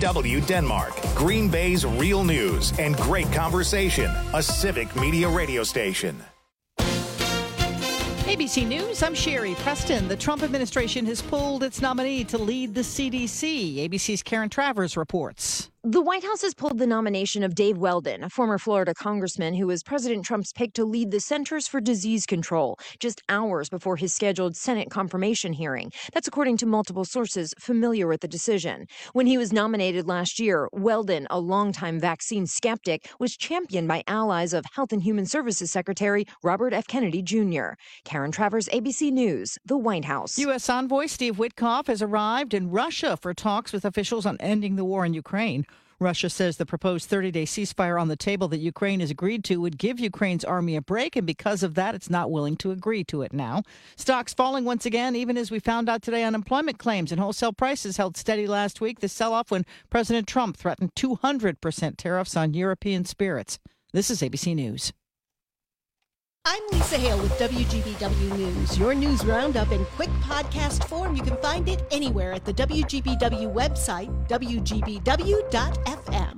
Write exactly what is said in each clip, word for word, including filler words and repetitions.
W Denmark, Green Bay's real news and great conversation. A Civic Media radio station. A B C News, I'm Sherry Preston. The Trump administration has pulled its nominee to lead the C D C. A B C's Karen Travers reports. The White House has pulled the nomination of Dave Weldon, a former Florida congressman who was President Trump's pick to lead the Centers for Disease Control, just hours before his scheduled Senate confirmation hearing. That's according to multiple sources familiar with the decision. When he was nominated last year, Weldon, a longtime vaccine skeptic, was championed by allies of Health and Human Services Secretary Robert F. Kennedy Junior Karen Travers, A B C News, the White House. U S Envoy Steve Witkoff has arrived in Russia for talks with officials on ending the war in Ukraine. Russia says the proposed thirty-day ceasefire on the table that Ukraine has agreed to would give Ukraine's army a break, and because of that, it's not willing to agree to it now. Stocks falling once again, even as we found out today unemployment claims and wholesale prices held steady last week. The sell-off when President Trump threatened two hundred percent tariffs on European spirits. This is A B C News. I'm Lisa Hale with W G B W News. Your news roundup in quick podcast form. You can find it anywhere at the W G B W website, W G B W dot F M.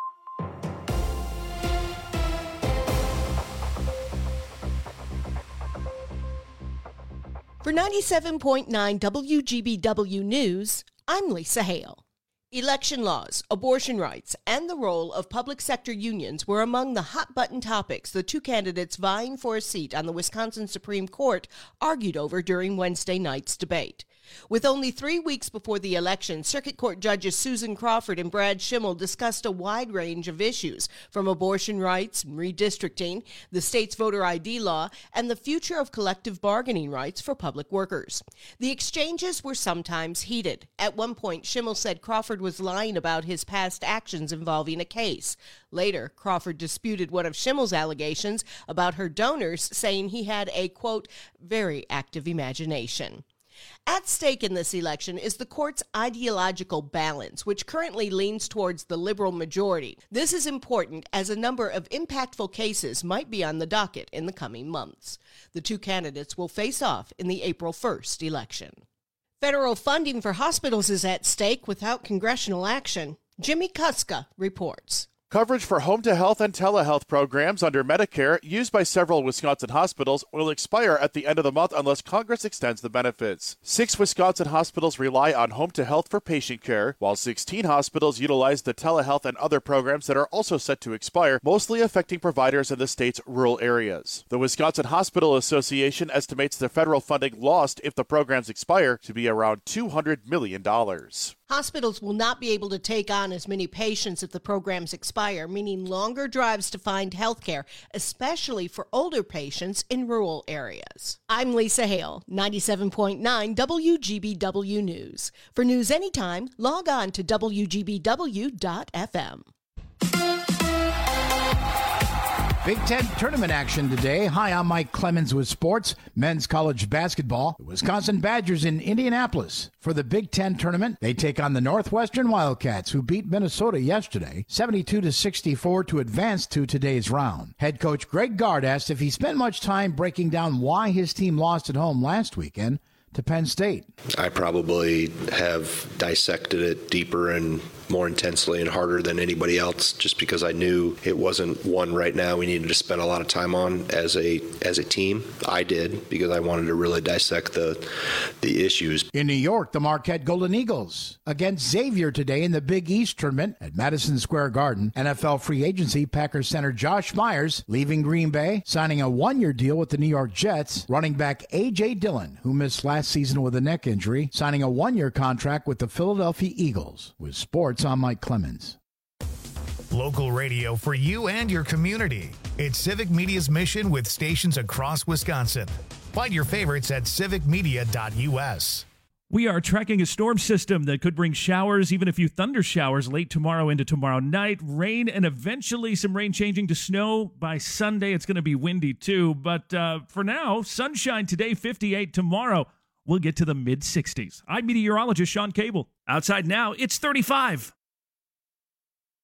For ninety-seven point nine W G B W News, I'm Lisa Hale. Election laws, abortion rights, and the role of public sector unions were among the hot-button topics the two candidates vying for a seat on the Wisconsin Supreme Court argued over during Wednesday night's debate. With only three weeks before the election, Circuit Court judges Susan Crawford and Brad Schimmel discussed a wide range of issues, from abortion rights and redistricting, the state's voter I D law, and the future of collective bargaining rights for public workers. The exchanges were sometimes heated. At one point, Schimmel said Crawford was lying about his past actions involving a case. Later, Crawford disputed one of Schimmel's allegations about her donors, saying he had a, quote, very active imagination. At stake in this election is the court's ideological balance, which currently leans towards the liberal majority. This is important as a number of impactful cases might be on the docket in the coming months. The two candidates will face off in the April first election. Federal funding for hospitals is at stake without congressional action. Jimmy Kuska reports. Coverage for home-to-health and telehealth programs under Medicare used by several Wisconsin hospitals will expire at the end of the month unless Congress extends the benefits. Six Wisconsin hospitals rely on home-to-health for patient care, while sixteen hospitals utilize the telehealth and other programs that are also set to expire, mostly affecting providers in the state's rural areas. The Wisconsin Hospital Association estimates the federal funding lost if the programs expire to be around two hundred million dollars. Hospitals will not be able to take on as many patients if the programs expire, meaning longer drives to find health care, especially for older patients in rural areas. I'm Lisa Hale, ninety-seven point nine W G B W News. For news anytime, log on to W G B W dot F M. Big Ten tournament action today. Hi, I'm Mike Clemens with sports. Men's college basketball. The Wisconsin Badgers in Indianapolis for the Big Ten tournament. They take on the Northwestern Wildcats, who beat Minnesota yesterday, seventy-two to sixty-four, to advance to today's round. Head coach Greg Gard asked if he spent much time breaking down why his team lost at home last weekend to Penn State. I probably have dissected it deeper and more intensely and harder than anybody else, just because I knew it wasn't one right now we needed to spend a lot of time on as a as a team. I did, because I wanted to really dissect the the issues. In New York, the Marquette Golden Eagles against Xavier today in the Big East tournament at Madison Square Garden. N F L free agency Packers center Josh Myers leaving Green Bay, signing a one-year deal with the New York Jets. Running back A J. Dillon, who missed last season with a neck injury, signing a one-year contract with the Philadelphia Eagles. With sports, I'm Mike Clemens. Local radio for you and your community. It's Civic Media's mission with stations across Wisconsin. Find your favorites at civic media dot U S. We are tracking a storm system that could bring showers, even a few thunder showers late tomorrow into tomorrow night. Rain and eventually some rain changing to snow. By Sunday, it's going to be windy too. But uh, for now, sunshine today, fifty-eight. Tomorrow, we'll get to the mid sixties. I'm meteorologist Sean Cable. Outside now, it's thirty-five.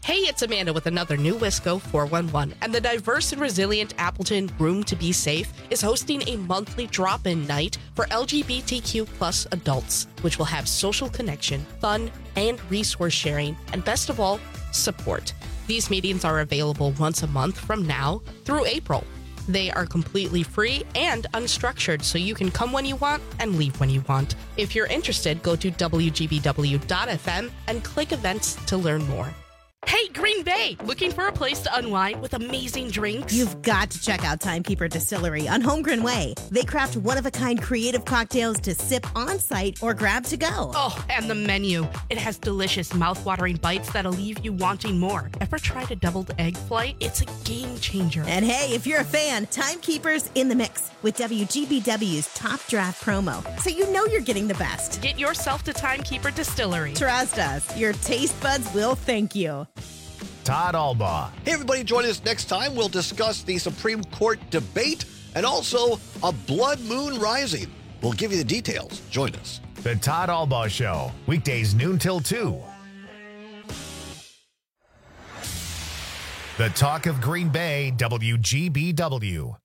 Hey, it's Amanda with another new Wisco four one one, and the diverse and resilient Appleton Room to Be Safe is hosting a monthly drop-in night for L G B T Q plus adults, which will have social connection, fun, and resource sharing, and best of all, support. These meetings are available once a month from now through April. They are completely free and unstructured, so you can come when you want and leave when you want. If you're interested, go to W G B W dot F M and click events to learn more. Hey, Green Bay! Looking for a place to unwind with amazing drinks? You've got to check out Timekeeper Distillery on Holmgren Way. They craft one-of-a-kind creative cocktails to sip on-site or grab to go. Oh, and the menu. It has delicious, mouth-watering bites that'll leave you wanting more. Ever tried a deviled egg flight? It's a game changer. And hey, if you're a fan, Timekeeper's in the mix with W G B W's Top Draft promo, so you know you're getting the best. Get yourself to Timekeeper Distillery. Trust us, your taste buds will thank you. Todd Albaugh. Hey, everybody, join us next time. We'll discuss the Supreme Court debate and also a blood moon rising. We'll give you the details. Join us. The Todd Albaugh Show, weekdays noon till two. The talk of Green Bay, W G B W.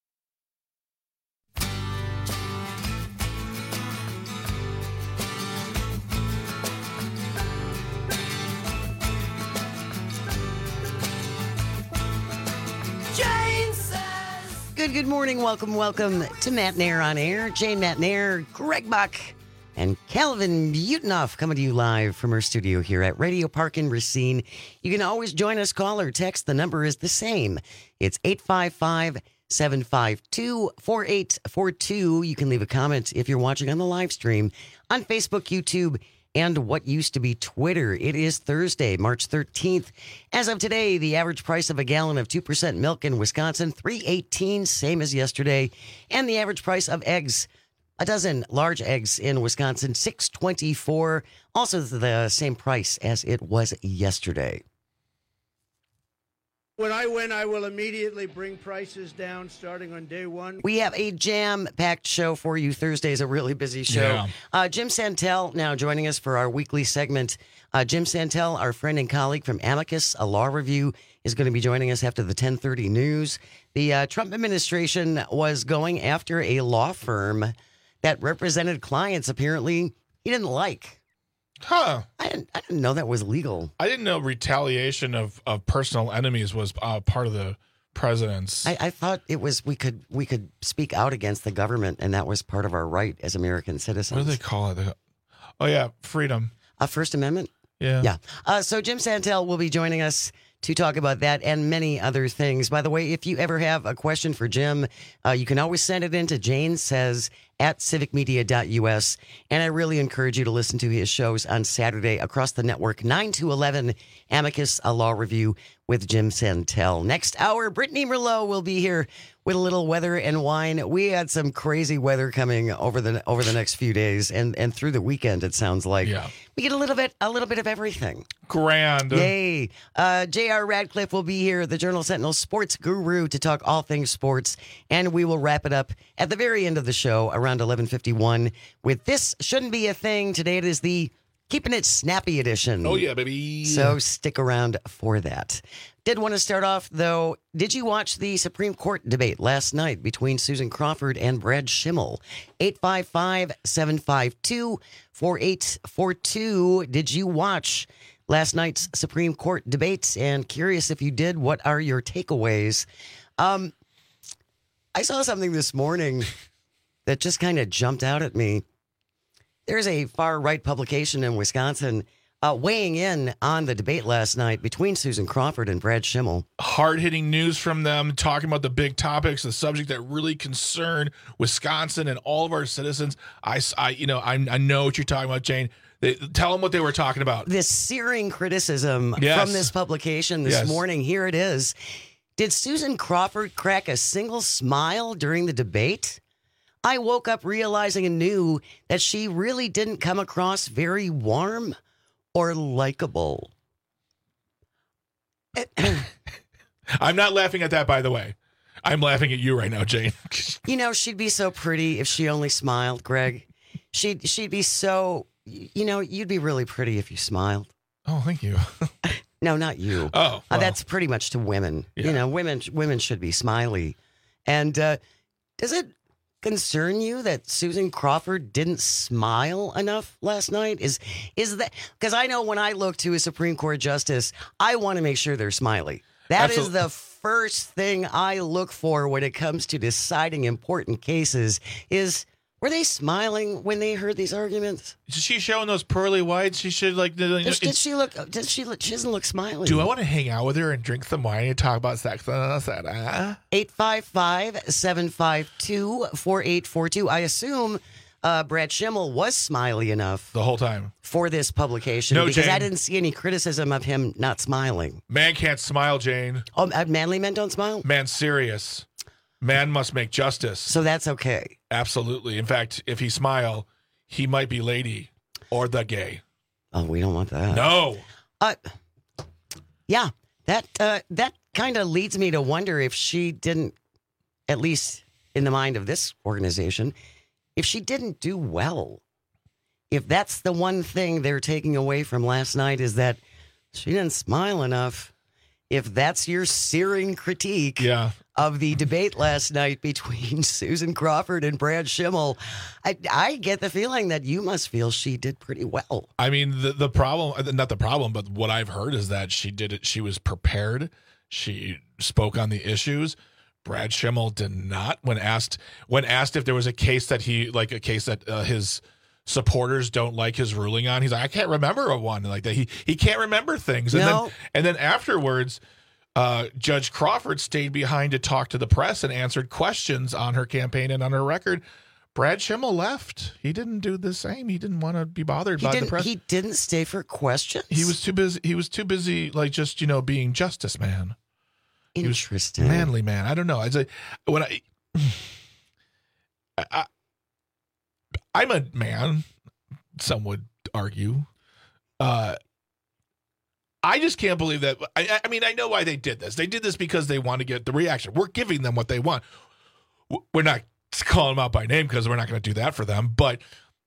Good, good morning. Welcome, welcome to Matt Nair on Air. Jane Matt Nair, Greg Buck, and Calvin Butonoff coming to you live from our studio here at Radio Park in Racine. You can always join us, call or text. The number is the same. It's eight five five, seven five two, four eight four two. You can leave a comment if you're watching on the live stream on Facebook, YouTube, and what used to be Twitter. It is Thursday, March thirteenth. As of today, the average price of a gallon of two percent milk in Wisconsin, three eighteen, same as yesterday. And the average price of eggs, a dozen large eggs in Wisconsin, six twenty-four, also the same price as it was yesterday. When I win, I will immediately bring prices down starting on day one. We have a jam-packed show for you. Thursday is a really busy show. Yeah. Uh, Jim Santel now joining us for our weekly segment. Uh, Jim Santel, our friend and colleague from Amicus, a law review, is going to be joining us after the ten thirty news. The uh, Trump administration was going after a law firm that represented clients apparently he didn't like. Huh. I didn't, I didn't know that was legal. I didn't know retaliation of, of personal enemies was uh, part of the president's. I, I thought it was we could we could speak out against the government, and that was part of our right as American citizens. What do they call it? Oh, yeah, freedom. A First Amendment? Yeah. Yeah. Uh, so Jim Santel will be joining us to talk about that and many other things. By the way, if you ever have a question for Jim, uh, you can always send it in to Jane Says at civic media dot U S. And I really encourage you to listen to his shows on Saturday across the network, nine to eleven, Amicus, a law review with Jim Santel. Next hour, Brittany Merlot will be here with a little weather and wine. We had some crazy weather coming over the over the next few days and, and through the weekend, it sounds like. Yeah. We get a little bit a little bit of everything. Grand. Yay. Uh, J R Radcliffe will be here, the Journal Sentinel sports guru, to talk all things sports. And we will wrap it up at the very end of the show around eleven fifty-one with This Shouldn't Be a Thing. Today it is the Keeping It Snappy edition. Oh, yeah, baby. So stick around for that. Did want to start off, though, did you watch the Supreme Court debate last night between Susan Crawford and Brad Schimmel? eight five five, seven five two, four eight four two. Did you watch last night's Supreme Court debate? And curious if you did, what are your takeaways? Um, I saw something this morning that just kind of jumped out at me. There's a far-right publication in Wisconsin uh, weighing in on the debate last night between Susan Crawford and Brad Schimmel. Hard-hitting news from them, talking about the big topics, the subject that really concern Wisconsin and all of our citizens. I, I you know, I, I know what you're talking about, Jane. They, tell them what they were talking about. This searing criticism yes. from this publication this yes. morning. Here it is. Did Susan Crawford crack a single smile during the debate? I woke up realizing anew that she really didn't come across very warm or likable. I'm not laughing at that, by the way. I'm laughing at you right now, Jane. You know, she'd be so pretty if she only smiled, Greg. She'd, she'd be so, you know, you'd be really pretty if you smiled. Oh, thank you. No, not you. Oh, well. uh, that's pretty much to women. Yeah. You know, women women should be smiley. And uh, does it concern you that Susan Crawford didn't smile enough last night? Is is that because I know when I look to a Supreme Court justice, I want to make sure they're smiley. That Absolutely. is the first thing I look for when it comes to deciding important cases. Is were they smiling when they heard these arguments? Is she showing those pearly whites? She should like. Does, did she look? Does she look? She doesn't look smiley. Do I want to hang out with her and drink some wine and talk about sex? Uh, eight five five, seven five two, four eight four two. I assume uh, Brad Schimmel was smiley enough the whole time for this publication No, because Jane. I didn't see any criticism of him not smiling. Man can't smile, Jane. Oh, uh, manly men don't smile? Man's serious. Man must make justice. So that's okay. Absolutely. In fact, if he smile, he might be lady or the gay. Oh, we don't want that. No. Uh, yeah, that uh, that kind of leads me to wonder if she didn't, at least in the mind of this organization, if she didn't do well. If that's the one thing they're taking away from last night is that she didn't smile enough. If that's your searing critique yeah. of the debate last night between Susan Crawford and Brad Schimmel, I, I get the feeling that you must feel she did pretty well. I mean, the the problem, not the problem, but what I've heard is that she did it. She was prepared. She spoke on the issues. Brad Schimmel did not. When asked, when asked if there was a case that he, like a case that uh, his supporters don't like his ruling on, he's like, I can't remember a one like that. He he can't remember things. And No. then and then afterwards, uh, Judge Crawford stayed behind to talk to the press and answered questions on her campaign and on her record. Brad Schimmel left. He didn't do the same. He didn't want to be bothered He by didn't, the press. he didn't stay for questions? He was too busy. He was too busy, like just you know, being justice man. Interesting. Manly man. I don't know. It's a, when I, I, I'm a man. Some would argue. Uh, I just can't believe that. I, I mean, I know why they did this. They did this because they want to get the reaction. We're giving them what they want. We're not calling them out by name because we're not going to do that for them. But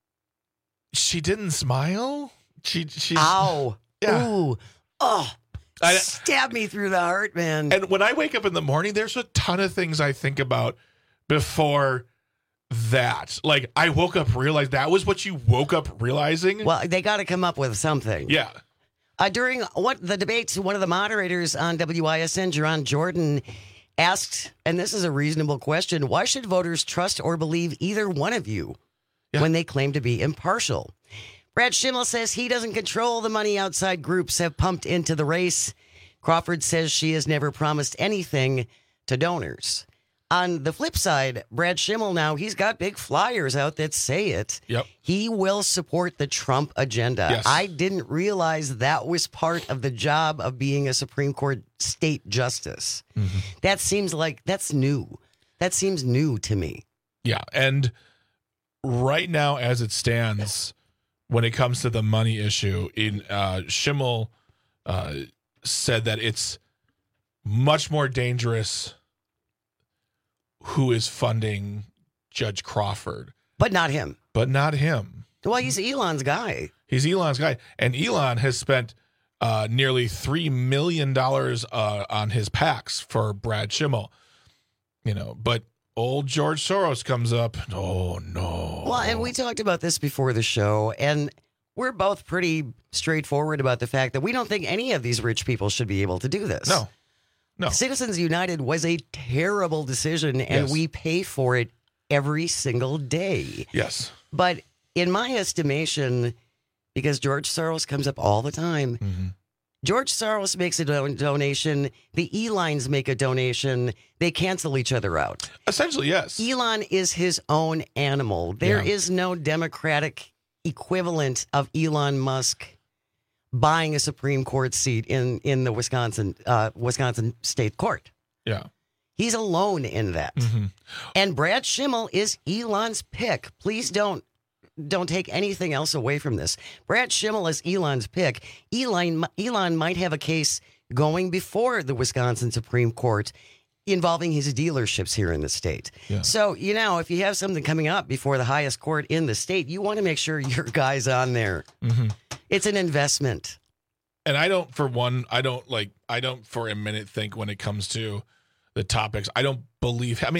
she didn't smile. She, she. Ow. Yeah. Ooh. Oh. I, Stab me through the heart, man. And when I wake up in the morning, there's a ton of things I think about before that. Like, I woke up, realized that was what you woke up realizing. Well, they got to come up with something. Yeah. Uh, during what the debates, one of the moderators on W I S N, Jerron Jordan, asked, and this is a reasonable question, why should voters trust or believe either one of you yeah. when they claim to be impartial? Brad Schimmel says he doesn't control the money outside groups have pumped into the race. Crawford says she has never promised anything to donors. On the flip side, Brad Schimmel now, he's got big flyers out that say it. Yep. He will support the Trump agenda. Yes. I didn't realize that was part of the job of being a Supreme Court state justice. Mm-hmm. That seems like that's new. That seems new to me. Yeah. And right now, as it stands, when it comes to the money issue, in uh, Schimmel uh, said that it's much more dangerous who is funding Judge Crawford. But not him. But not him. Well, he's Elon's guy. He's Elon's guy. And Elon has spent uh, nearly three million dollars uh, on his PACs for Brad Schimmel. You know, but old George Soros comes up. Oh, no. Well, and we talked about this before the show, and we're both pretty straightforward about the fact that we don't think any of these rich people should be able to do this. No. No. Citizens United was a terrible decision, and Yes. we pay for it every single day. Yes. But in my estimation, because George Soros comes up all the time, mm-hmm. George Soros makes a don- donation. The Elons make a donation. They cancel each other out. Essentially, yes. Elon is his own animal. There Yeah. is no Democratic equivalent of Elon Musk buying a Supreme Court seat in, in the Wisconsin uh, Wisconsin State Court. Yeah. He's alone in that. Mm-hmm. And Brad Schimmel is Elon's pick. Please don't don't take anything else away from this. Brad Schimmel is Elon's pick. Elon Elon might have a case going before the Wisconsin Supreme Court involving his dealerships here in the state. Yeah. So, you know, if you have something coming up before the highest court in the state, you want to make sure your guy's on there. Mm-hmm. It's an investment. And I don't, for one, I don't like, I don't for a minute think when it comes to the topics, I don't believe, I mean,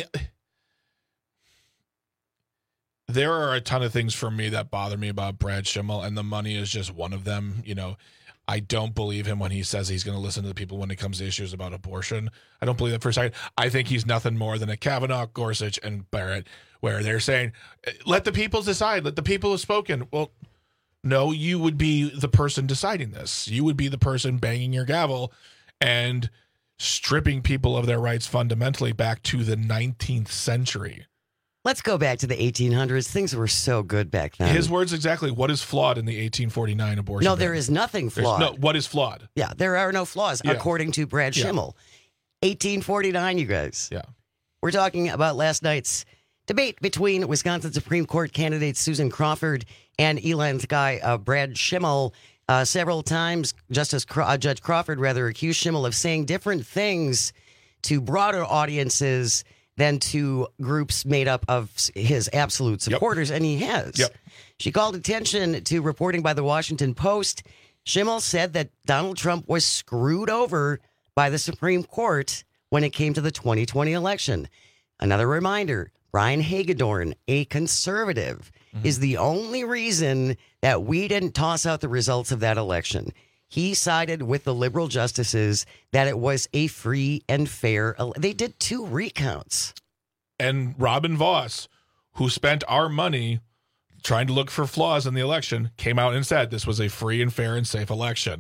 there are a ton of things for me that bother me about Brad Schimmel, and the money is just one of them. You know, I don't believe him when he says he's going to listen to the people when it comes to issues about abortion. I don't believe that for a second. I think he's nothing more than a Kavanaugh, Gorsuch, and Barrett, where they're saying, let the people decide, let the people have spoken. Well, no, you would be the person deciding this. You would be the person banging your gavel and stripping people of their rights fundamentally back to the nineteenth century. Let's go back to the eighteen hundreds. Things were so good back then. His words exactly. What is flawed in the eighteen forty-nine abortion? No, ban? there is nothing flawed. There's no, what is flawed? Yeah, there are no flaws, Yeah. according to Brad Yeah. Schimmel. eighteen forty-nine, you guys. Yeah. We're talking about last night's debate between Wisconsin Supreme Court candidates Susan Crawford and Elon's guy, uh, Brad Schimmel. Uh, several times, Justice Craw- uh, Judge Crawford rather accused Schimmel of saying different things to broader audiences than to groups made up of his absolute supporters, yep. and he has. Yep. She called attention to reporting by the Washington Post. Schimmel said that Donald Trump was screwed over by the Supreme Court when it came to the twenty twenty election. Another reminder, Brian Hagedorn, a conservative, mm-hmm. is the only reason that we didn't toss out the results of that election. He sided with the liberal justices that it was a free and fair. They did two recounts. And Robin Voss, who spent our money trying to look for flaws in the election, came out and said this was a free and fair and safe election.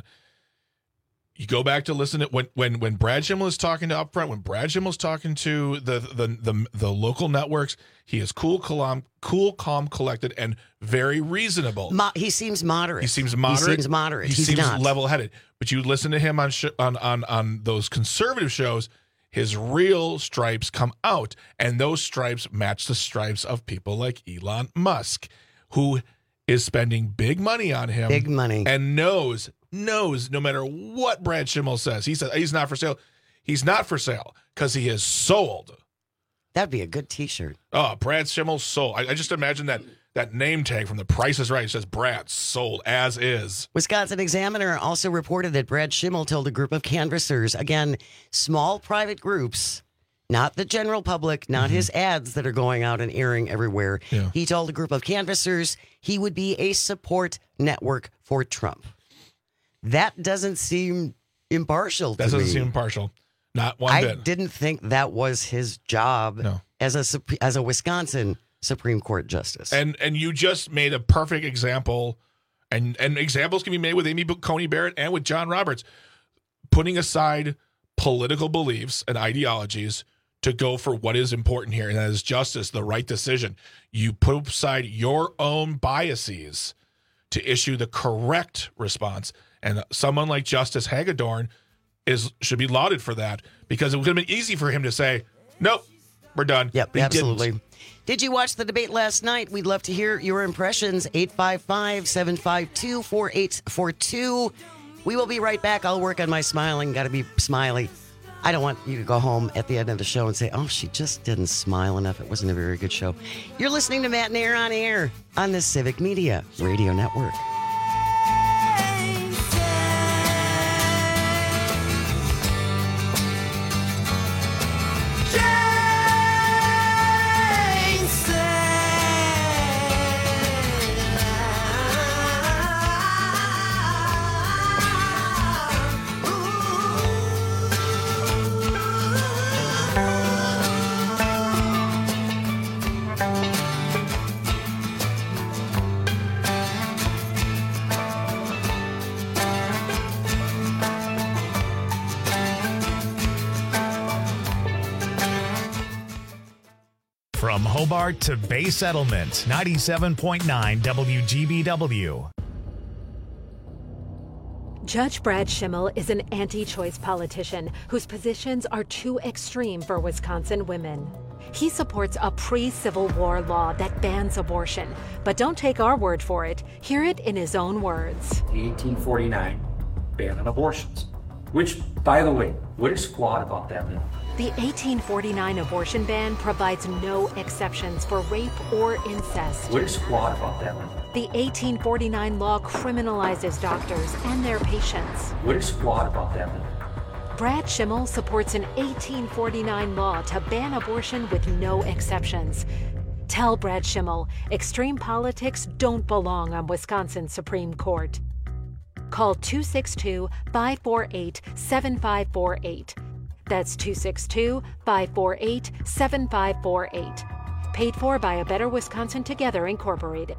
You go back to listen to when when when Brad Schimmel is talking to Upfront, when Brad Schimmel is talking to the the the, the local networks, he is cool, calm, cool, calm, collected, and very reasonable. Mo- he seems moderate. He seems moderate. He seems moderate. He He's seems not. level-headed. But you listen to him on sh- on on on those conservative shows, his real stripes come out, and those stripes match the stripes of people like Elon Musk, who is spending big money on him, big money, and knows. knows no matter what Brad Schimmel says, he says he's not for sale. He's not for sale because he is sold. That'd be a good T-shirt. Oh, Brad Schimmel sold. I, I just imagine that that name tag from The Price is Right. It says Brad sold as is. Wisconsin Examiner also reported that Brad Schimmel told a group of canvassers, again, small private groups, not the general public, not mm-hmm. his ads that are going out and airing everywhere. Yeah. He told a group of canvassers he would be a support network for Trump. That doesn't seem impartial to That doesn't me. seem impartial. Not one I bit. didn't think that was his job no. as a as a Wisconsin Supreme Court justice. And and you just made a perfect example, and, and examples can be made with Amy Coney Barrett and with John Roberts, putting aside political beliefs and ideologies to go for what is important here, and that is justice, the right decision. You put aside your own biases to issue the correct response. And someone like Justice Hagedorn is should be lauded for that, because it would have been easy for him to say, nope, we're done. Yep, But he absolutely. didn't. Did you watch the debate last night? We'd love to hear your impressions. eight five five, seven five two, four eight four two. We will be right back. I'll work on my smiling. Got to be smiley. I don't want you to go home at the end of the show and say, oh, she just didn't smile enough. It wasn't a very good show. You're listening to Matt Nair on Air on the Civic Media Radio Network. From Hobart to Bay Settlement, ninety-seven point nine W G B W. Judge Brad Schimmel is an anti-choice politician whose positions are too extreme for Wisconsin women. He supports a pre-Civil War law that bans abortion. But don't take our word for it. Hear it in his own words. The eighteen forty-nine ban on abortions. Which, by the way, what is flawed about that law? The eighteen forty-nine abortion ban provides no exceptions for rape or incest. What is flawed about that law? The eighteen forty-nine law criminalizes doctors and their patients. What is flawed about that law? Brad Schimmel supports an eighteen forty-nine law to ban abortion with no exceptions. Tell Brad Schimmel extreme politics don't belong on Wisconsin's Supreme Court. Call two six two, five four eight, seven five four eight. That's two six two, five four eight, seven five four eight. Paid for by A Better Wisconsin Together, Incorporated.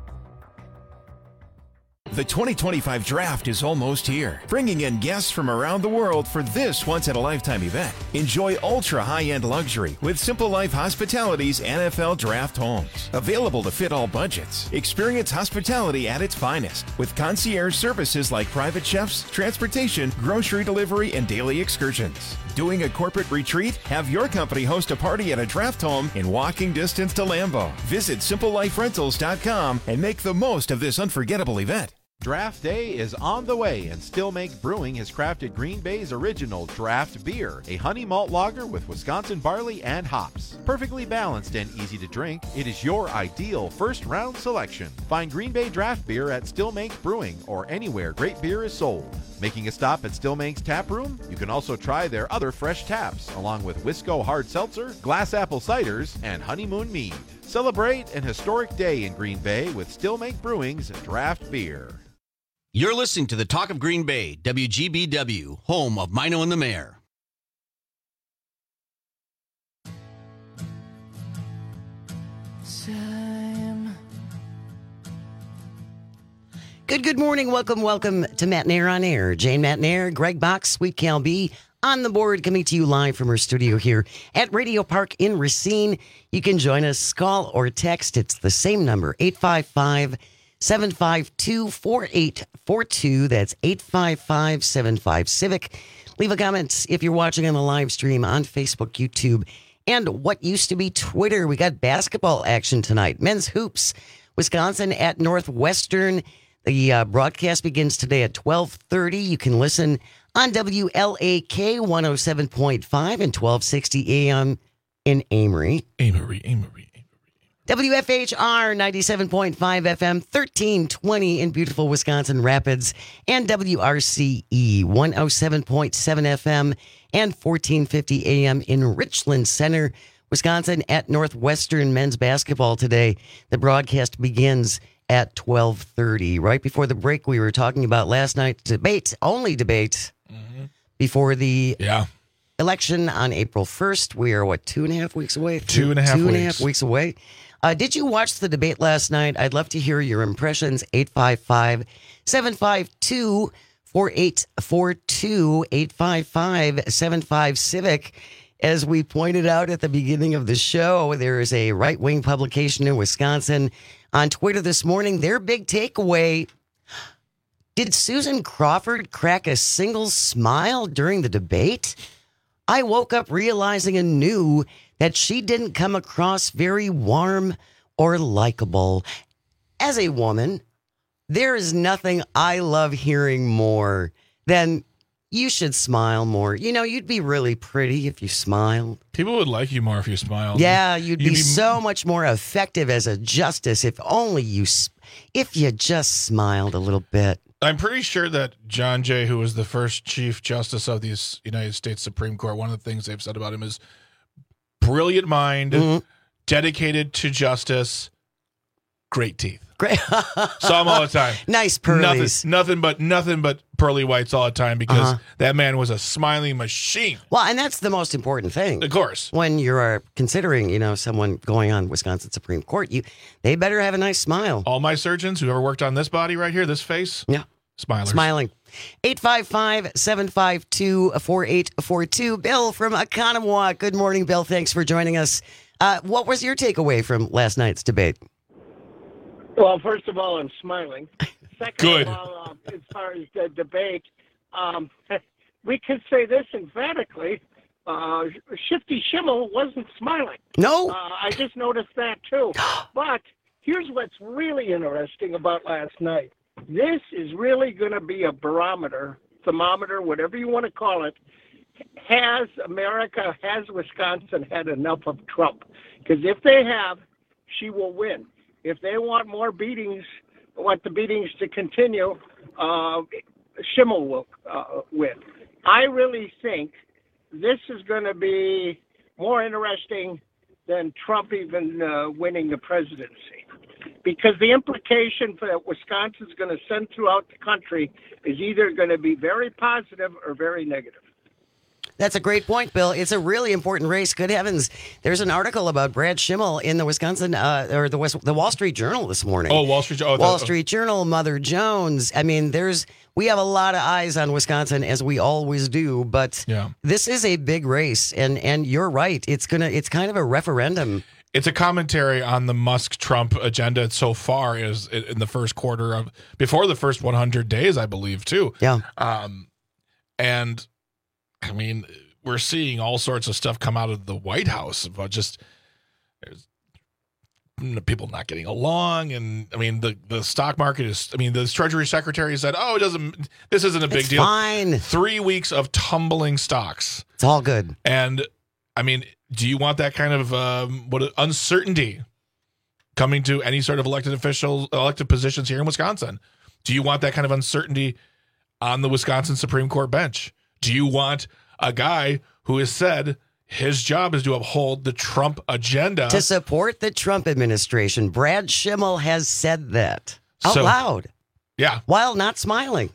The twenty twenty-five draft is almost here, bringing in guests from around the world for this once-in-a-lifetime event. Enjoy ultra-high-end luxury with Simple Life Hospitality's N F L Draft Homes. Available to fit all budgets. Experience hospitality at its finest with concierge services like private chefs, transportation, grocery delivery, and daily excursions. Doing a corporate retreat? Have your company host a party at a draft home in walking distance to Lambeau. Visit simple life rentals dot com and make the most of this unforgettable event. Draft Day is on the way, and Still Make Brewing has crafted Green Bay's original draft beer, a honey malt lager with Wisconsin barley and hops. Perfectly balanced and easy to drink, it is your ideal first-round selection. Find Green Bay draft beer at Still Make Brewing or anywhere great beer is sold. Making a stop at Still Make's Tap Room? You can also try their other fresh taps, along with Wisco Hard Seltzer, Glass Apple Ciders, and Honeymoon Mead. Celebrate an historic day in Green Bay with Still Make Brewing's draft beer. You're listening to the Talk of Green Bay, W G B W, home of Mino and the Mayor. Time. Good, good morning. Welcome, welcome to Matt Nair on Air. Jane Matt Nair, Greg Box, Sweet Cal B on the board, coming to you live from our studio here at Radio Park in Racine. You can join us, call or text. It's the same number, eight five five, seven five two, four eight four two. That's eight five five, seven five, Civic. Leave a comment if you're watching on the live stream on Facebook, YouTube, and what used to be Twitter. We got basketball action tonight. Men's hoops, Wisconsin at Northwestern. The uh, broadcast begins today at twelve thirty. You can listen on W L A K one oh seven point five and twelve sixty A M in Amory. Amory, Amory. W F H R ninety-seven point five F M, thirteen twenty in beautiful Wisconsin Rapids, and W R C E one oh seven point seven F M and fourteen fifty A M in Richland Center, Wisconsin at Northwestern men's basketball today. The broadcast begins at twelve thirty. Right before the break, we were talking about last night's debate, only debate, mm-hmm. before the yeah. election on April first. We are, what, two and a half weeks away? Two and a half two weeks. and a half weeks away. Uh, did you watch the debate last night? I'd love to hear your impressions. eight five five, seven five two, four eight four two, eight five five, seven five, Civic. As we pointed out at the beginning of the show, there is a right-wing publication in Wisconsin on Twitter this morning. Their big takeaway: did Susan Crawford crack a single smile during the debate? I woke up realizing anew that she didn't come across very warm or likable. As a woman, there is nothing I love hearing more than you should smile more. You know, you'd be really pretty if you smiled. People would like you more if you smiled. Yeah, you'd, you'd be, be so much more effective as a justice if only you, if you just smiled a little bit. I'm pretty sure that John Jay, who was the first Chief Justice of the United States Supreme Court, one of the things they've said about him is brilliant mind, mm-hmm. dedicated to justice, great teeth. Great. Saw him all the time. Nice pearlies. Nothing, nothing but nothing but pearly whites all the time because uh-huh. that man was a smiling machine. Well, and that's the most important thing. Of course. When you're considering, you know, someone going on Wisconsin Supreme Court, you they better have a nice smile. All my surgeons who ever worked on this body right here, this face, yeah, smilers. Smiling. eight five five, seven five two, four eight four two. Bill from Oconomowoc. Good morning, Bill. Thanks for joining us. Uh, what was your takeaway from last night's debate? Well, first of all, I'm smiling. Second Good. of all, uh, as far as the debate, um, we could say this emphatically. Uh, Shifty Schimmel wasn't smiling. No. Uh, I just noticed that, too. But here's what's really interesting about last night. This is really going to be a barometer, thermometer, whatever you want to call it. Has America, has Wisconsin had enough of Trump? Because if they have, she will win. If they want more beatings want the beatings to continue, uh, Schimmel will uh, win. I really think this is going to be more interesting than Trump even uh, winning the presidency, because the implication for that Wisconsin's going to send throughout the country is either going to be very positive or very negative. That's a great point, Bill. It's a really important race. Good heavens. There's an article about Brad Schimmel in the Wisconsin, uh, or the West, the Wall Street Journal this morning. Oh, Wall Street Journal. Oh, Wall Street Journal, Mother Jones. I mean, there's, we have a lot of eyes on Wisconsin, as we always do, but yeah. This is a big race, and, and you're right. It's gonna, it's kind of a referendum. It's a commentary on the Musk-Trump agenda so far is in the first quarter of, before the first one hundred days, I believe, too. Yeah. Um, and, I mean, we're seeing all sorts of stuff come out of the White House about just there's people not getting along. And, I mean, the, the stock market is, I mean, the Treasury Secretary said, oh, it doesn't, this isn't a big it's deal. Fine. Three weeks of tumbling stocks. It's all good. And, I mean, do you want that kind of um, what uncertainty coming to any sort of elected officials, elected positions here in Wisconsin? Do you want that kind of uncertainty on the Wisconsin Supreme Court bench? Do you want a guy who has said his job is to uphold the Trump agenda? To support the Trump administration. Brad Schimmel has said that out So- loud. Yeah. While not smiling.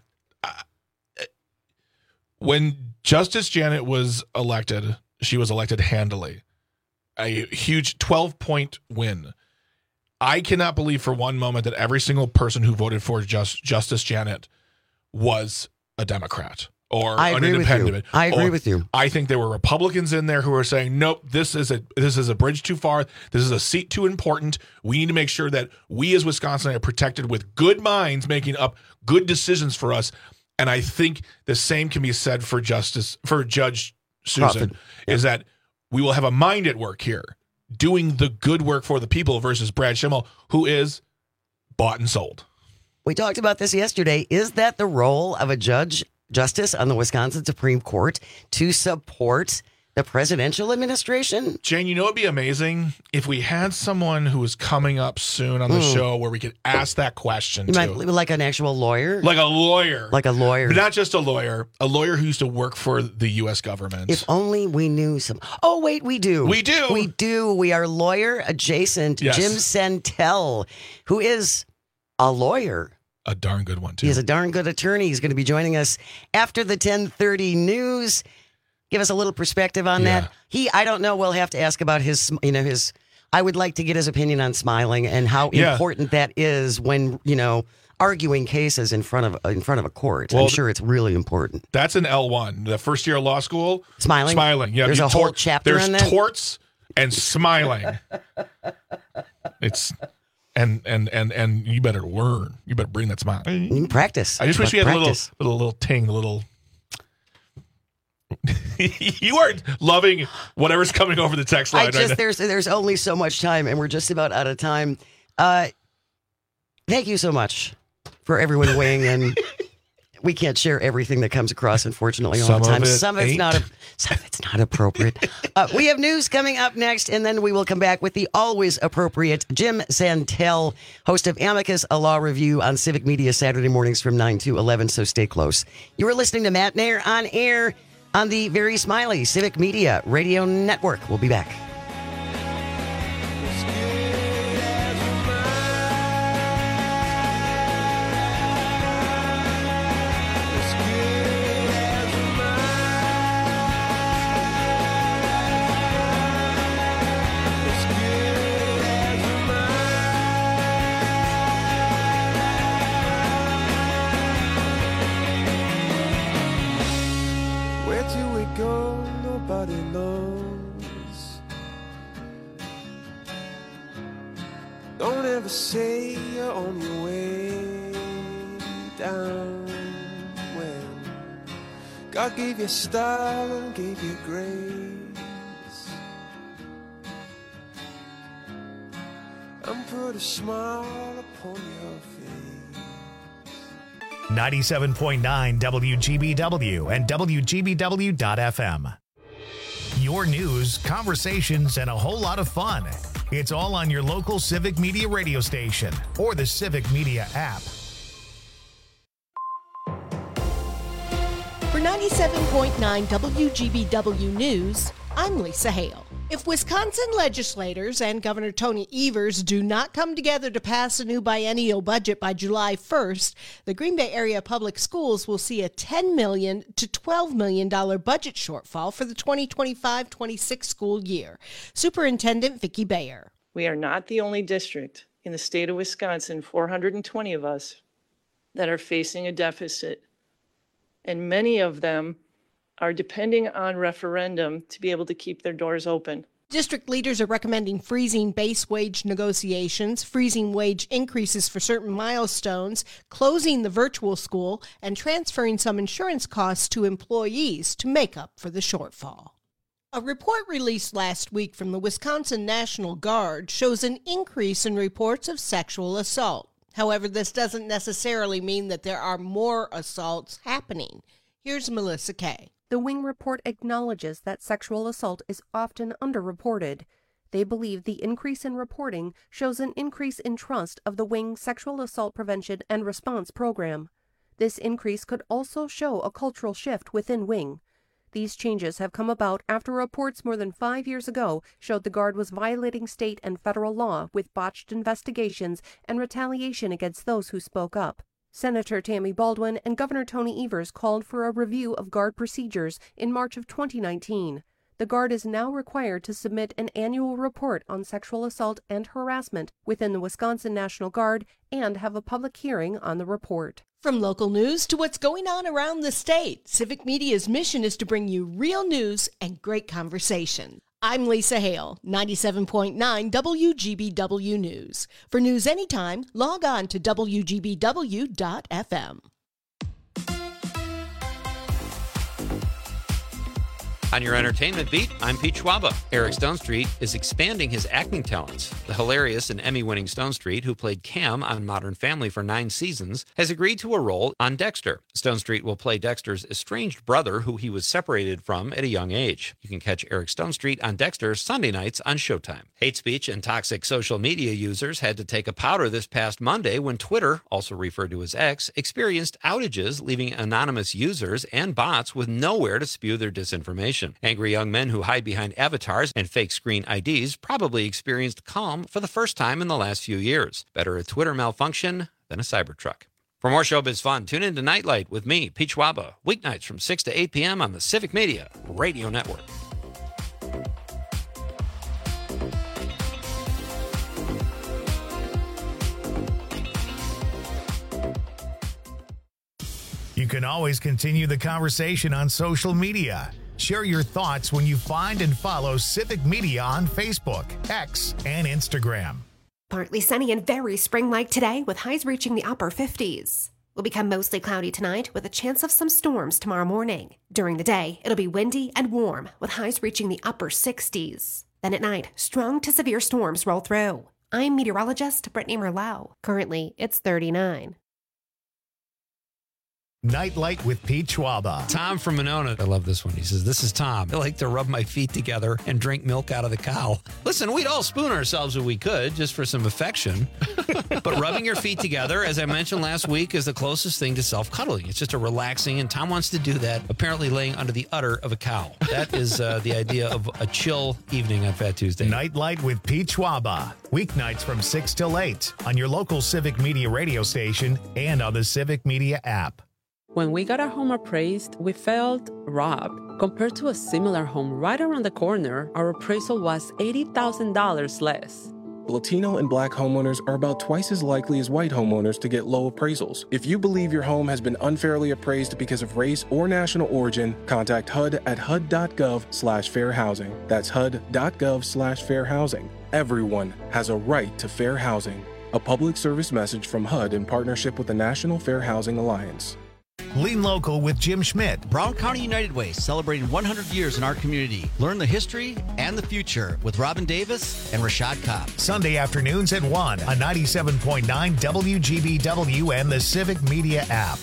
When Justice Janet was elected, she was elected handily. A huge twelve-point win. I cannot believe for one moment that every single person who voted for Just, Justice Janet was a Democrat or I an agree with independent. you. I agree Or with you. I think there were Republicans in there who were saying, nope, this is a this is a bridge too far. This is a seat too important. We need to make sure that we as Wisconsin are protected with good minds making up good decisions for us. And I think the same can be said for Justice for Judge Susan, Crawford. Yeah. is that we will have a mind at work here doing the good work for the people versus Brad Schimmel, who is bought and sold. We talked about this yesterday. Is that the role of a judge, justice on the Wisconsin Supreme Court to support the presidential administration? Jane, you know it'd be amazing if we had someone who was coming up soon on the Mm. show where we could ask that question You to. might like an actual lawyer? Like a lawyer. Like a lawyer. But not just a lawyer, a lawyer who used to work for the U S government. If only we knew some. Oh, wait, we do. We do. We do. We are lawyer adjacent. Yes. Jim Santel, who is a lawyer. A darn good one, too. He is a darn good attorney. He's going to be joining us after the ten thirty news. Give us a little perspective on Yeah. that. He, I don't know. We'll have to ask about his, you know, his, I would like to get his opinion on smiling and how Yeah. important that is when, you know, arguing cases in front of, in front of a court. Well, I'm sure it's really important. That's an L one. The first year of law school. Smiling? Smiling. Yeah. There's you a whole tort- chapter There's on that? torts and smiling. It's and and and and you better learn. You better bring that smile. You can practice. I just wish But we had practice. a little little little ting, the little. You are loving whatever's coming over the text line I right just now. there's there's only so much time, and we're just about out of time. Uh, thank you so much for everyone weighing in. We can't share everything that comes across, unfortunately, all Some the of time. it Some of it's ain't. not. Some of it's not appropriate. uh, we have news coming up next, and then we will come back with the always appropriate Jim Santel, host of Amicus, a law review on Civic Media Saturday mornings from nine to eleven. So stay close. You are listening to Matt Nair on air on the very smiley Civic Media Radio Network. We'll be back. Where do we go? Nobody knows. Don't ever say you're on your way down when God gave you style and gave you grace and put a smile upon your face. ninety-seven point nine W G B W and W G B W dot F M. Your news, conversations, and a whole lot of fun. It's all on your local Civic Media radio station or the Civic Media app. For ninety-seven point nine W G B W News, I'm Lisa Hale. If Wisconsin legislators and Governor Tony Evers do not come together to pass a new biennial budget by July first, the Green Bay Area Public Schools will see a ten million dollars to twelve million dollars budget shortfall for the twenty twenty-five twenty-six school year. Superintendent Vicki Bayer. We are not the only district in the state of Wisconsin, four hundred twenty of us, that are facing a deficit. And many of them are depending on referendum to be able to keep their doors open. District leaders are recommending freezing base wage negotiations, freezing wage increases for certain milestones, closing the virtual school, and transferring some insurance costs to employees to make up for the shortfall. A report released last week from the Wisconsin National Guard shows an increase in reports of sexual assault. However, this doesn't necessarily mean that there are more assaults happening. Here's Melissa Kay. The Wing report acknowledges that sexual assault is often underreported. They believe the increase in reporting shows an increase in trust of the Wing Sexual Assault Prevention and Response Program. This increase could also show a cultural shift within Wing. These changes have come about after reports more than five years ago showed the Guard was violating state and federal law with botched investigations and retaliation against those who spoke up. Senator Tammy Baldwin and Governor Tony Evers called for a review of Guard procedures in March of twenty nineteen. The Guard is now required to submit an annual report on sexual assault and harassment within the Wisconsin National Guard and have a public hearing on the report. From local news to what's going on around the state, Civic Media's mission is to bring you real news and great conversation. I'm Lisa Hale, ninety-seven point nine W G B W News. For news anytime, log on to W G B W dot F M. On your entertainment beat, I'm Pete Schwaba. Eric Stonestreet is expanding his acting talents. The hilarious and Emmy-winning Stonestreet, who played Cam on Modern Family for nine seasons, has agreed to a role on Dexter. Stonestreet will play Dexter's estranged brother, who he was separated from at a young age. You can catch Eric Stonestreet on Dexter Sunday nights on Showtime. Hate speech and toxic social media users had to take a powder this past Monday when Twitter, also referred to as X, experienced outages, leaving anonymous users and bots with nowhere to spew their disinformation. Angry young men who hide behind avatars and fake screen I Ds probably experienced calm for the first time in the last few years. Better a Twitter malfunction than a Cybertruck. For more showbiz fun, tune in to Nightlight with me, Pete Schwaba, weeknights from six to eight p.m. on the Civic Media Radio Network. You can always continue the conversation on social media. Share your thoughts when you find and follow Civic Media on Facebook, X, and Instagram. Partly sunny and very spring-like today with highs reaching the upper fifties. Will become mostly cloudy tonight with a chance of some storms tomorrow morning. During the day, it'll be windy and warm with highs reaching the upper sixties. Then at night, strong to severe storms roll through. I'm meteorologist Brittany Merlot. Currently, it's thirty-nine. Nightlight with Pete Schwaba. Tom from Monona. I love this one. He says, this is Tom. I like to rub my feet together and drink milk out of the cow. Listen, we'd all spoon ourselves if we could, just for some affection. But rubbing your feet together, as I mentioned last week, is the closest thing to self-cuddling. It's just a relaxing, and Tom wants to do that, apparently laying under the udder of a cow. That is uh, the idea of a chill evening on Fat Tuesday. Nightlight with Pete Schwaba. Weeknights from six till eight on your local Civic Media radio station and on the Civic Media app. When we got our home appraised, we felt robbed. Compared to a similar home right around the corner, our appraisal was eighty thousand dollars less. Latino and Black homeowners are about twice as likely as white homeowners to get low appraisals. If you believe your home has been unfairly appraised because of race or national origin, contact H U D at H U D dot gov slash fair housing. That's H U D dot gov slash fair housing. Everyone has a right to fair housing. A public service message from H U D in partnership with the National Fair Housing Alliance. Lean Local with Jim Schmidt. Brown County United Way, celebrating one hundred years in our community. Learn the history and the future with Robin Davis and Rashad Cobb. Sunday afternoons at one on ninety-seven point nine W G B W and the Civic Media app.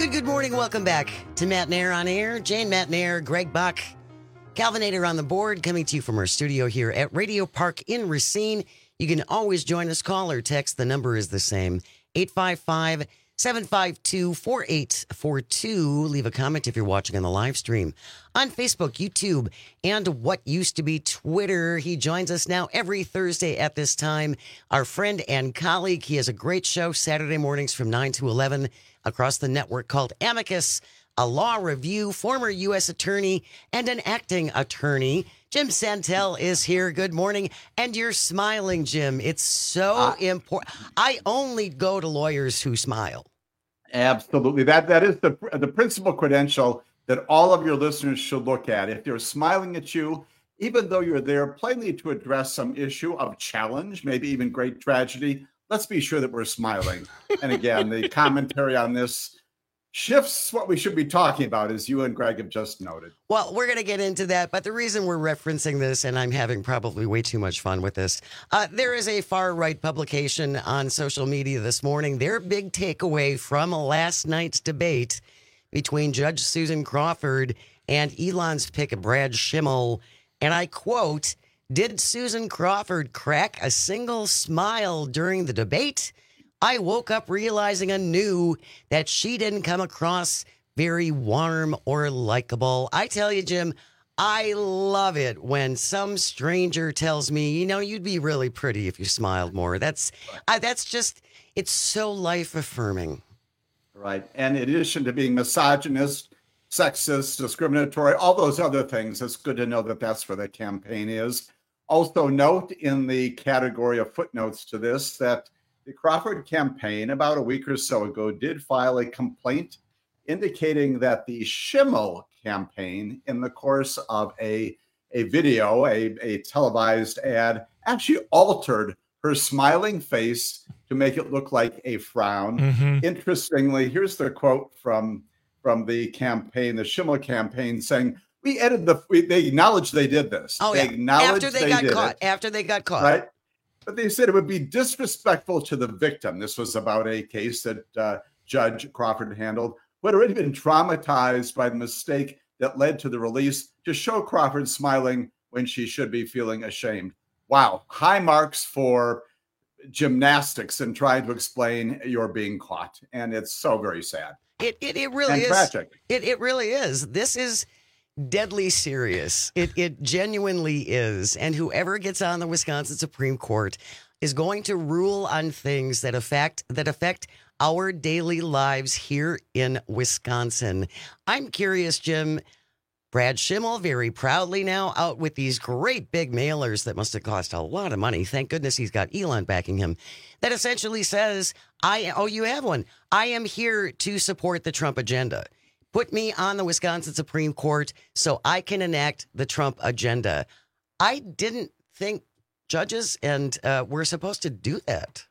Good, good morning. Welcome back to Matt Nair on Air. Jane Matt Nair, Greg Buck, Calvinator on the board, coming to you from our studio here at Radio Park in Racine. You can always join us, call or text. The number is the same, eight five five, seven five two, four eight four two. Leave a comment if you're watching on the live stream on Facebook, YouTube, and what used to be Twitter. He joins us now every Thursday at this time. Our friend and colleague. He has a great show Saturday mornings from nine to eleven across the network called Amicus, a law review, former U S attorney and an acting attorney. Jim Santel is here. Good morning. And you're smiling, Jim. It's so uh, important. I only go to lawyers who smile. Absolutely. That that is the the principal credential that all of your listeners should look at. If they're smiling at you, even though you're there plainly to address some issue of challenge, maybe even great tragedy, let's be sure that we're smiling. And again, the commentary on this shifts what we should be talking about, as you and Greg have just noted. Well, we're going to get into that, but the reason we're referencing this, and I'm having probably way too much fun with this, uh, there is a far-right publication on social media this morning. Their big takeaway from last night's debate between Judge Susan Crawford and Elon's pick, Brad Schimmel, and I quote, "Did Susan Crawford crack a single smile during the debate? I woke up realizing anew that she didn't come across very warm or likable." I tell you, Jim, I love it when some stranger tells me, you know, you'd be really pretty if you smiled more. That's I, that's just, it's so life affirming. Right. And in addition to being misogynist, sexist, discriminatory, all those other things, it's good to know that that's where the campaign is. Also note in the category of footnotes to this that the Crawford campaign, about a week or so ago, did file a complaint indicating that the Schimmel campaign, in the course of a, a video, a, a televised ad, actually altered her smiling face to make it look like a frown. Mm-hmm. Interestingly, here's the quote from, from the campaign, the Schimmel campaign, saying, we edited the, we, they acknowledged they did this. Oh, they yeah. acknowledged After they, they got did caught. it, After they got caught. Right? But they said it would be disrespectful to the victim. This was about a case that uh, Judge Crawford handled, who had already been traumatized by the mistake that led to the release, to show Crawford smiling when she should be feeling ashamed. Wow. High marks for gymnastics and trying to explain you're being caught. And it's so very sad. It it, it really and is. Tragic. It, it really is. This is deadly serious. It it genuinely is. And whoever gets on the Wisconsin Supreme Court is going to rule on things that affect that affect our daily lives here in Wisconsin. I'm curious, Jim. Brad Schimmel, very proudly now out with these great big mailers that must have cost a lot of money. Thank goodness he's got Elon backing him. That essentially says, "I oh, you have one. I am here to support the Trump agenda. Put me on the Wisconsin Supreme Court so I can enact the Trump agenda." I didn't think judges and uh, were supposed to do that.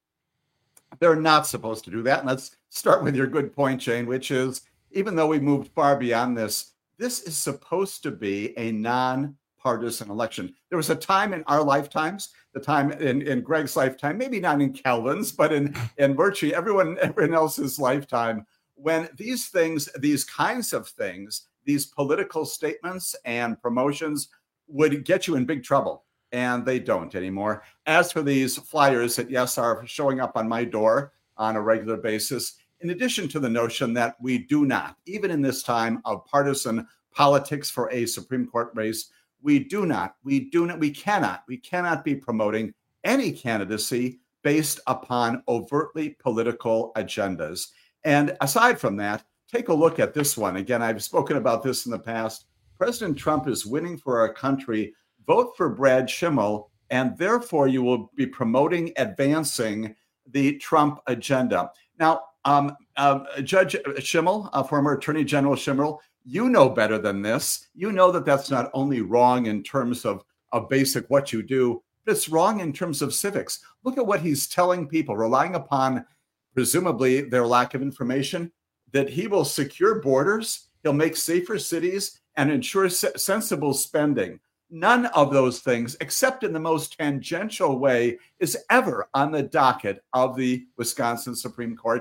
They're not supposed to do that. And let's start with your good point, Jane, which is, even though we moved far beyond this, this is supposed to be a non-partisan election. There was a time in our lifetimes, the time in, in Greg's lifetime, maybe not in Calvin's, but in, in virtually everyone, everyone else's lifetime, when these things, these kinds of things, these political statements and promotions would get you in big trouble. And they don't anymore. As for these flyers that, yes, are showing up on my door on a regular basis, in addition to the notion that we do not, even in this time of partisan politics for a Supreme Court race, we do not, we do not, we cannot, we cannot be promoting any candidacy based upon overtly political agendas. And aside from that, take a look at this one. Again, I've spoken about this in the past. President Trump is winning for our country. Vote for Brad Schimmel, and therefore you will be promoting, advancing the Trump agenda. Now, um, uh, Judge Schimmel, uh, former Attorney General Schimmel, you know better than this. You know that that's not only wrong in terms of, of basic what you do, but it's wrong in terms of civics. Look at what he's telling people, relying upon presumably their lack of information, that he will secure borders, he'll make safer cities, and ensure se- sensible spending. None of those things, except in the most tangential way, is ever on the docket of the Wisconsin Supreme Court.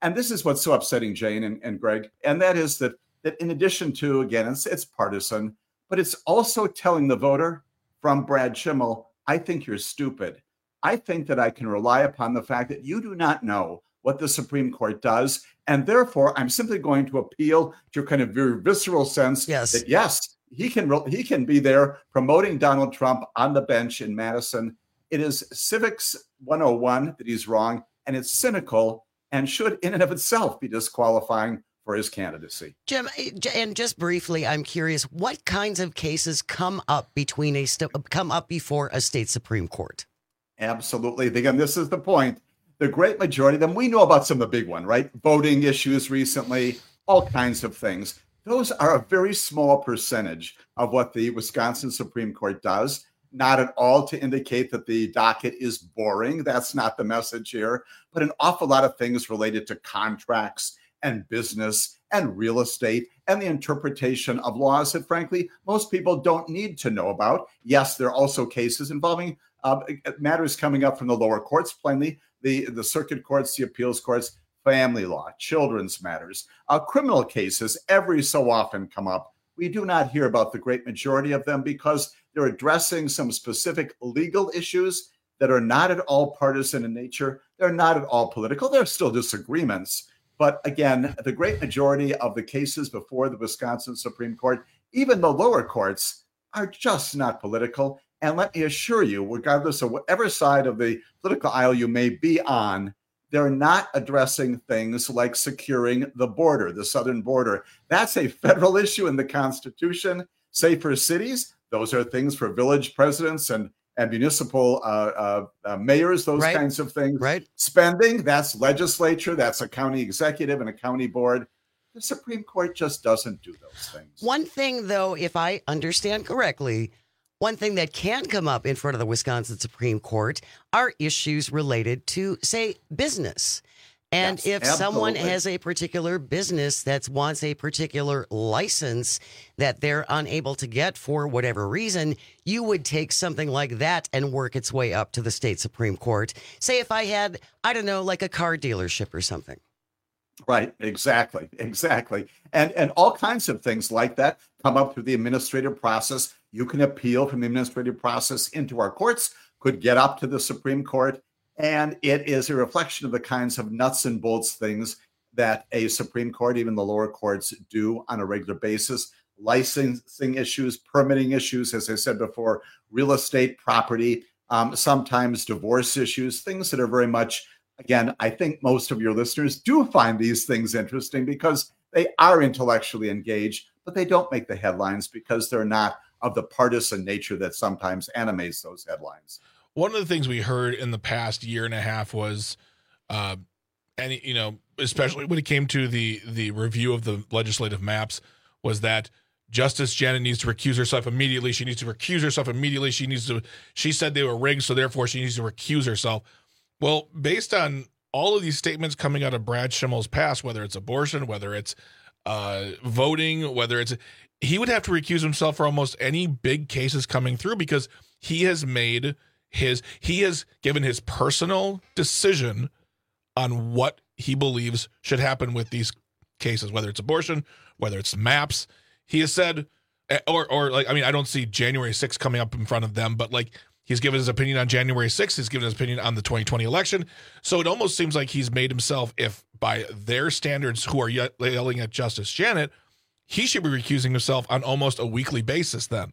And this is what's so upsetting, Jane and, and Greg, and that is that that in addition to, again, it's, it's partisan, but it's also telling the voter from Brad Schimel, I think you're stupid. I think that I can rely upon the fact that you do not know what the Supreme Court does, and therefore I'm simply going to appeal to your kind of very visceral sense yes. that, yes, he can he can be there promoting Donald Trump on the bench in Madison. It is civics one oh one that he's wrong, and it's cynical and should in and of itself be disqualifying for his candidacy. Jim, and just briefly, I'm curious, what kinds of cases come up between a st- come up before a state Supreme Court? Absolutely. Again, this is the point. The great majority of them, we know about some of the big one, right? Voting issues recently, all kinds of things. Those are a very small percentage of what the Wisconsin Supreme Court does. Not at all to indicate that the docket is boring. That's not the message here. But an awful lot of things related to contracts and business and real estate and the interpretation of laws that, frankly, most people don't need to know about. Yes, there are also cases involving uh, matters coming up from the lower courts, plainly, the, the circuit courts, the appeals courts, family law, children's matters, uh, criminal cases every so often come up. We do not hear about the great majority of them because they're addressing some specific legal issues that are not at all partisan in nature. They're not at all political. There are still disagreements. But again, the great majority of the cases before the Wisconsin Supreme Court, even the lower courts, are just not political. And let me assure you, regardless of whatever side of the political aisle you may be on, they're not addressing things like securing the border, the southern border. That's a federal issue in the Constitution. Safer cities, those are things for village presidents and, and municipal uh, uh, uh, mayors, those right. kinds of things. Right. Spending, that's legislature, that's a county executive and a county board. The Supreme Court just doesn't do those things. One thing, though, if I understand correctly, one thing that can come up in front of the Wisconsin Supreme Court are issues related to, say, business. And Yes, if absolutely. someone has a particular business that wants a particular license that they're unable to get for whatever reason, you would take something like that and work its way up to the state Supreme Court. Say if I had, I don't know, like a car dealership or something. Right, exactly, exactly. And and all kinds of things like that come up through the administrative process. You can appeal from the administrative process into our courts, could get up to the Supreme Court. And it is a reflection of the kinds of nuts and bolts things that a Supreme Court, even the lower courts, do on a regular basis. Licensing issues, permitting issues, as I said before, real estate, property, um, sometimes divorce issues, things that are very much, again, I think most of your listeners do find these things interesting because they are intellectually engaged, but they don't make the headlines because they're not of the partisan nature that sometimes animates those headlines. One of the things we heard in the past year and a half was, uh, and you know, especially when it came to the the review of the legislative maps, was that Justice Janet needs to recuse herself immediately. She needs to recuse herself immediately. She needs to. She said they were rigged, so therefore she needs to recuse herself. Well, based on all of these statements coming out of Brad Schimel's past, whether it's abortion, whether it's uh, voting, whether it's, he would have to recuse himself for almost any big cases coming through because he has made. His he has given his personal decision on what he believes should happen with these cases, whether it's abortion, whether it's maps. He has said, or or like I mean, I don't see January sixth coming up in front of them, but like he's given his opinion on January sixth, he's given his opinion on the twenty twenty election. So it almost seems like he's made himself, if by their standards, who are yelling at Justice Janet, he should be recusing himself on almost a weekly basis then.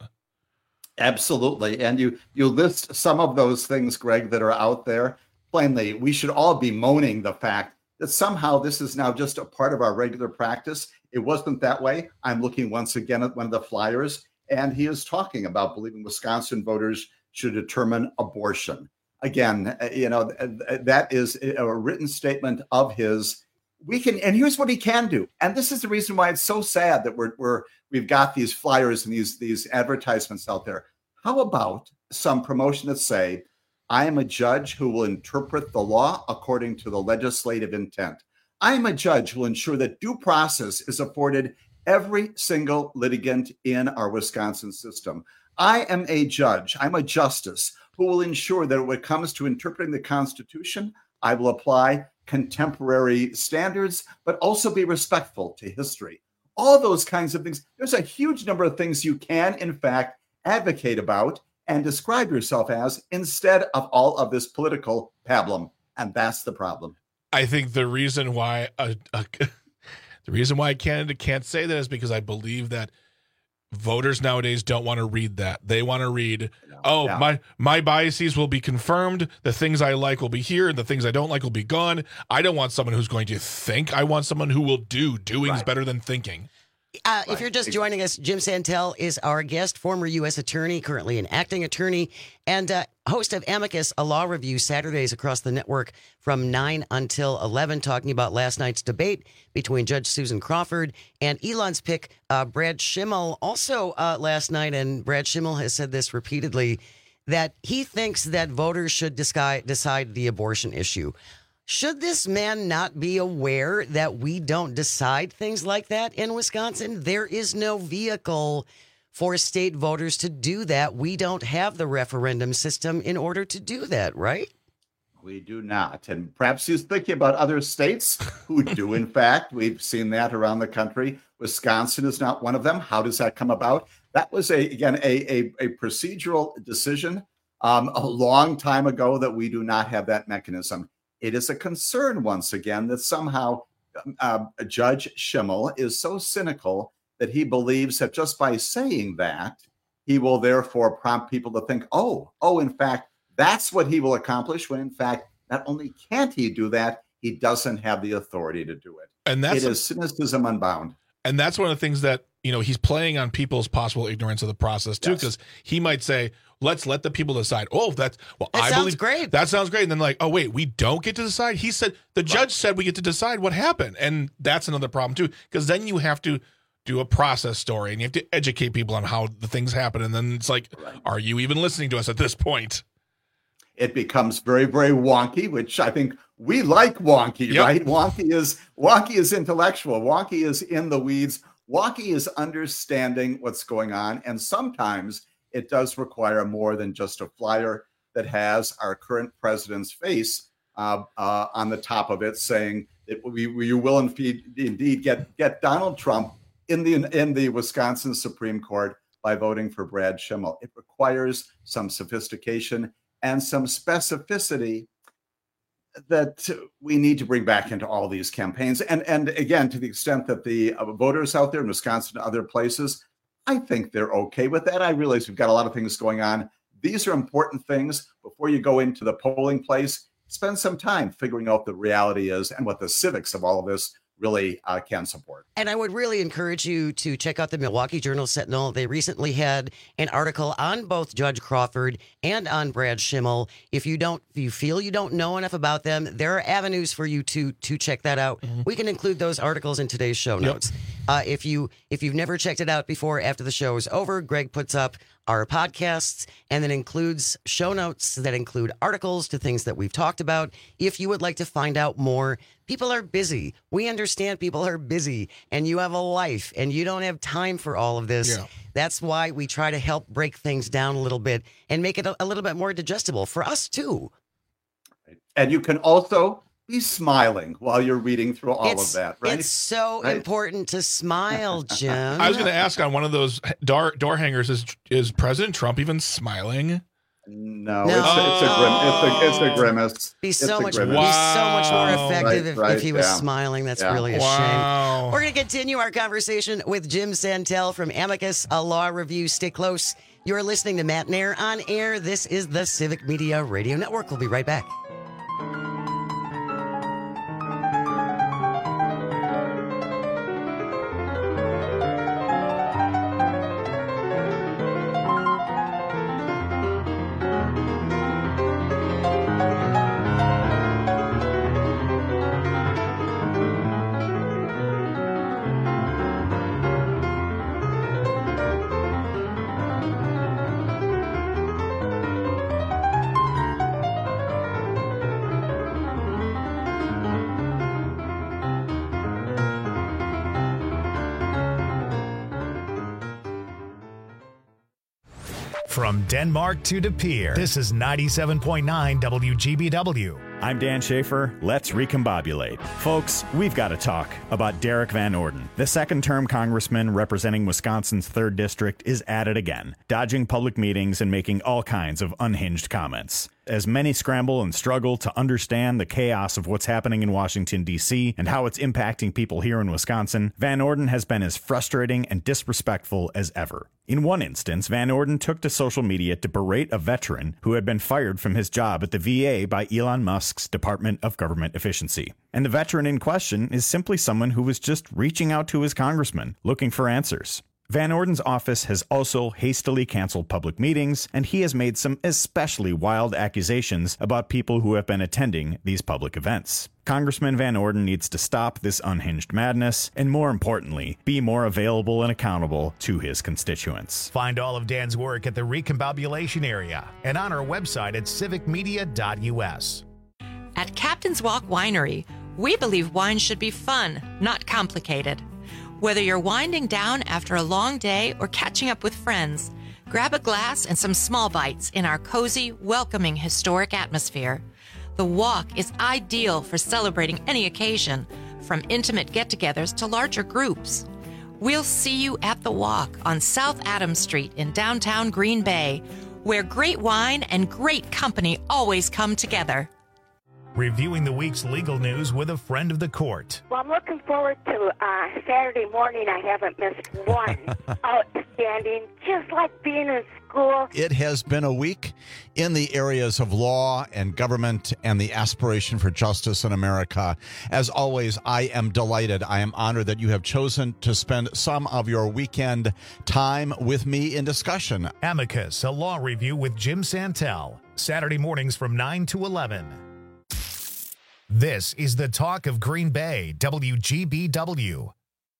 Absolutely. And you you list some of those things, Greg, that are out there. Plainly, we should all be moaning the fact that somehow this is now just a part of our regular practice. It wasn't that way. I'm looking once again at one of the flyers, and he is talking about believing Wisconsin voters should determine abortion. Again, you know, that is a written statement of his. We can, and here's what he can do. And this is the reason why it's so sad that we're, we're we've got these flyers and these, these advertisements out there. How about some promotion that say, I am a judge who will interpret the law according to the legislative intent. I am a judge who will ensure that due process is afforded every single litigant in our Wisconsin system. I am a judge, I'm a justice who will ensure that when it comes to interpreting the Constitution, I will apply contemporary standards, but also be respectful to history. All those kinds of things. There's a huge number of things you can, in fact, advocate about and describe yourself as instead of all of this political pablum. And that's the problem. I think the reason why a, a, the reason why a candidate can't say that is because I believe that voters nowadays don't want to read that. They want to read, oh, yeah. my my biases will be confirmed. The things I like will be here, and the things I don't like will be gone. I don't want someone who's going to think. I want someone who will do. Doing is Right. better than thinking. Uh, if you're just joining us, Jim Santel is our guest, former U S attorney, currently an acting attorney, and uh, host of Amicus, a law review Saturdays across the network from nine until eleven, talking about last night's debate between Judge Susan Crawford and Elon's pick, uh, Brad Schimmel, also uh, last night. And Brad Schimmel has said this repeatedly, that he thinks that voters should decide, decide the abortion issue. Should this man not be aware that we don't decide things like that in Wisconsin? There is no vehicle for state voters to do that. We don't have the referendum system in order to do that, right? We do not. And perhaps he's thinking about other states who do, in fact. We've seen that around the country. Wisconsin is not one of them. How does that come about? That was, a again, a, a, a procedural decision um, a long time ago that we do not have that mechanism. It is a concern, once again, that somehow uh, Judge Schimmel is so cynical that he believes that just by saying that, he will therefore prompt people to think, oh, oh, in fact, that's what he will accomplish, when in fact, not only can't he do that, he doesn't have the authority to do it. And that's it is cynicism unbound. And that's one of the things that, you know, he's playing on people's possible ignorance of the process, too, because yes. he might say, let's let the people decide. Oh, that's, well, that I sounds believe great. That sounds great. And then like, oh, wait, we don't get to decide. He said, the judge right. said we get to decide what happened. And that's another problem, too, because then you have to do a process story and you have to educate people on how the things happen. And then it's like, right. are you even listening to us at this point? It becomes very, very wonky, which I think we like wonky, yep. right? Wonky is wonky is intellectual. Wonky is in the weeds. Wonky is understanding what's going on. And sometimes it does require more than just a flyer that has our current president's face uh, uh, on the top of it, saying that we, we will indeed, indeed get, get Donald Trump in the in the Wisconsin Supreme Court by voting for Brad Schimmel. It requires some sophistication and some specificity that we need to bring back into all these campaigns. And, and again, to the extent that the uh, voters out there in Wisconsin and other places, I think they're okay with that. I realize we've got a lot of things going on. These are important things. Before you go into the polling place, spend some time figuring out the reality is and what the civics of all of this really uh, can support. And I would really encourage you to check out the Milwaukee Journal-Sentinel. They recently had an article on both Judge Crawford and on Brad Schimmel. If you don't, if you feel you don't know enough about them, there are avenues for you to to check that out. Mm-hmm. We can include those articles in today's show notes. Yep. Uh, if you if you've never checked it out before, after the show is over, Greg puts up our podcasts and then includes show notes that include articles to things that we've talked about. If you would like to find out more, people are busy. We understand people are busy and you have a life and you don't have time for all of this. Yeah. That's why we try to help break things down a little bit and make it a, a little bit more digestible for us too. And you can also be smiling while you're reading through all it's, of that, right? It's so right? important to smile, Jim. I was going to ask on one of those door, door hangers, is is President Trump even smiling? No, no. It's, it's, a grim, it's, a, it's a grimace. Be so it's much, grimace. wow. be so much more effective right, if, right, if he was yeah. smiling. That's yeah. really a wow. shame. We're going to continue our conversation with Jim Santel from Amicus, a law review. Stay close. You're listening to Matt Nair on air. This is the Civic Media Radio Network. We'll be right back. From Denmark to De Pere, this is ninety-seven point nine W G B W. I'm Dan Schaefer. Let's recombobulate. Folks, we've got to talk about Derek Van Orden. The second-term congressman representing Wisconsin's third District is at it again, dodging public meetings and making all kinds of unhinged comments. As many scramble and struggle to understand the chaos of what's happening in Washington, D C, and how it's impacting people here in Wisconsin, Van Orden has been as frustrating and disrespectful as ever. In one instance, Van Orden took to social media to berate a veteran who had been fired from his job at the V A by Elon Musk's Department of Government Efficiency. And the veteran in question is simply someone who was just reaching out to his congressman, looking for answers. Van Orden's office has also hastily canceled public meetings, and he has made some especially wild accusations about people who have been attending these public events. Congressman Van Orden needs to stop this unhinged madness, and more importantly, be more available and accountable to his constituents. Find all of Dan's work at the Recombobulation Area and on our website at civic media dot U S. At Captain's Walk Winery, we believe wine should be fun, not complicated. Whether you're winding down after a long day or catching up with friends, grab a glass and some small bites in our cozy, welcoming, historic atmosphere. The walk is ideal for celebrating any occasion, from intimate get-togethers to larger groups. We'll see you at the walk on South Adams Street in downtown Green Bay, where great wine and great company always come together. Reviewing the week's legal news with a friend of the court. Well, I'm looking forward to uh, Saturday morning. I haven't missed one. Outstanding, just like being in school. It has been a week in the areas of law and government and the aspiration for justice in America. As always, I am delighted. I am honored that you have chosen to spend some of your weekend time with me in discussion. Amicus, a law review with Jim Santel. Saturday mornings from nine to eleven. This is the Talk of Green Bay, W G B W.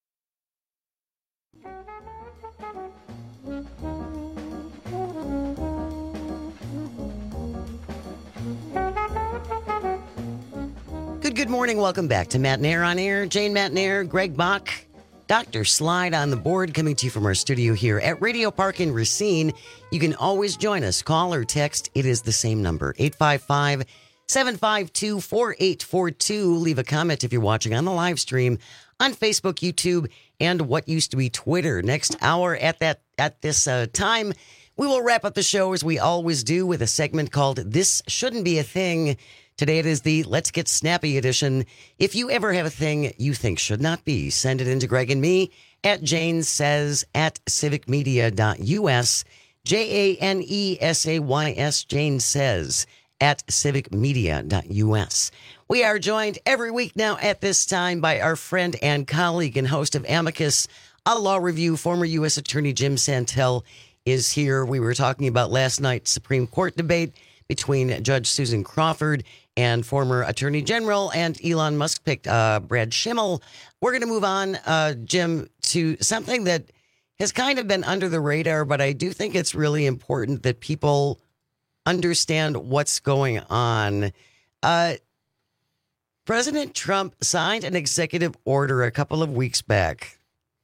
Good, good morning. Welcome back to Matt Nair on Air. Jane Matt Nair, Greg Bach, Doctor Slide on the board, coming to you from our studio here at Radio Park in Racine. You can always join us. Call or text. It is the same number, eight five five, seven five two, four eight four two. Leave a comment if you're watching on the live stream on Facebook, YouTube, and what used to be Twitter. Next hour at that at this uh, time, we will wrap up the show as we always do with a segment called This Shouldn't Be a Thing. Today it is the Let's Get Snappy edition. If you ever have a thing you think should not be, send it in to Greg and me at Jane Says at civic media dot U S. J A N E S A Y S, Jane Says at civic media dot U S. We are joined every week now at this time by our friend and colleague and host of Amicus, a law review, former U S Attorney Jim Santel is here. We were talking about last night's Supreme Court debate between Judge Susan Crawford and former Attorney General, and Elon Musk picked uh, Brad Schimmel. We're going to move on, uh, Jim, to something that has kind of been under the radar, but I do think it's really important that people understand what's going on. Uh, President Trump signed an executive order a couple of weeks back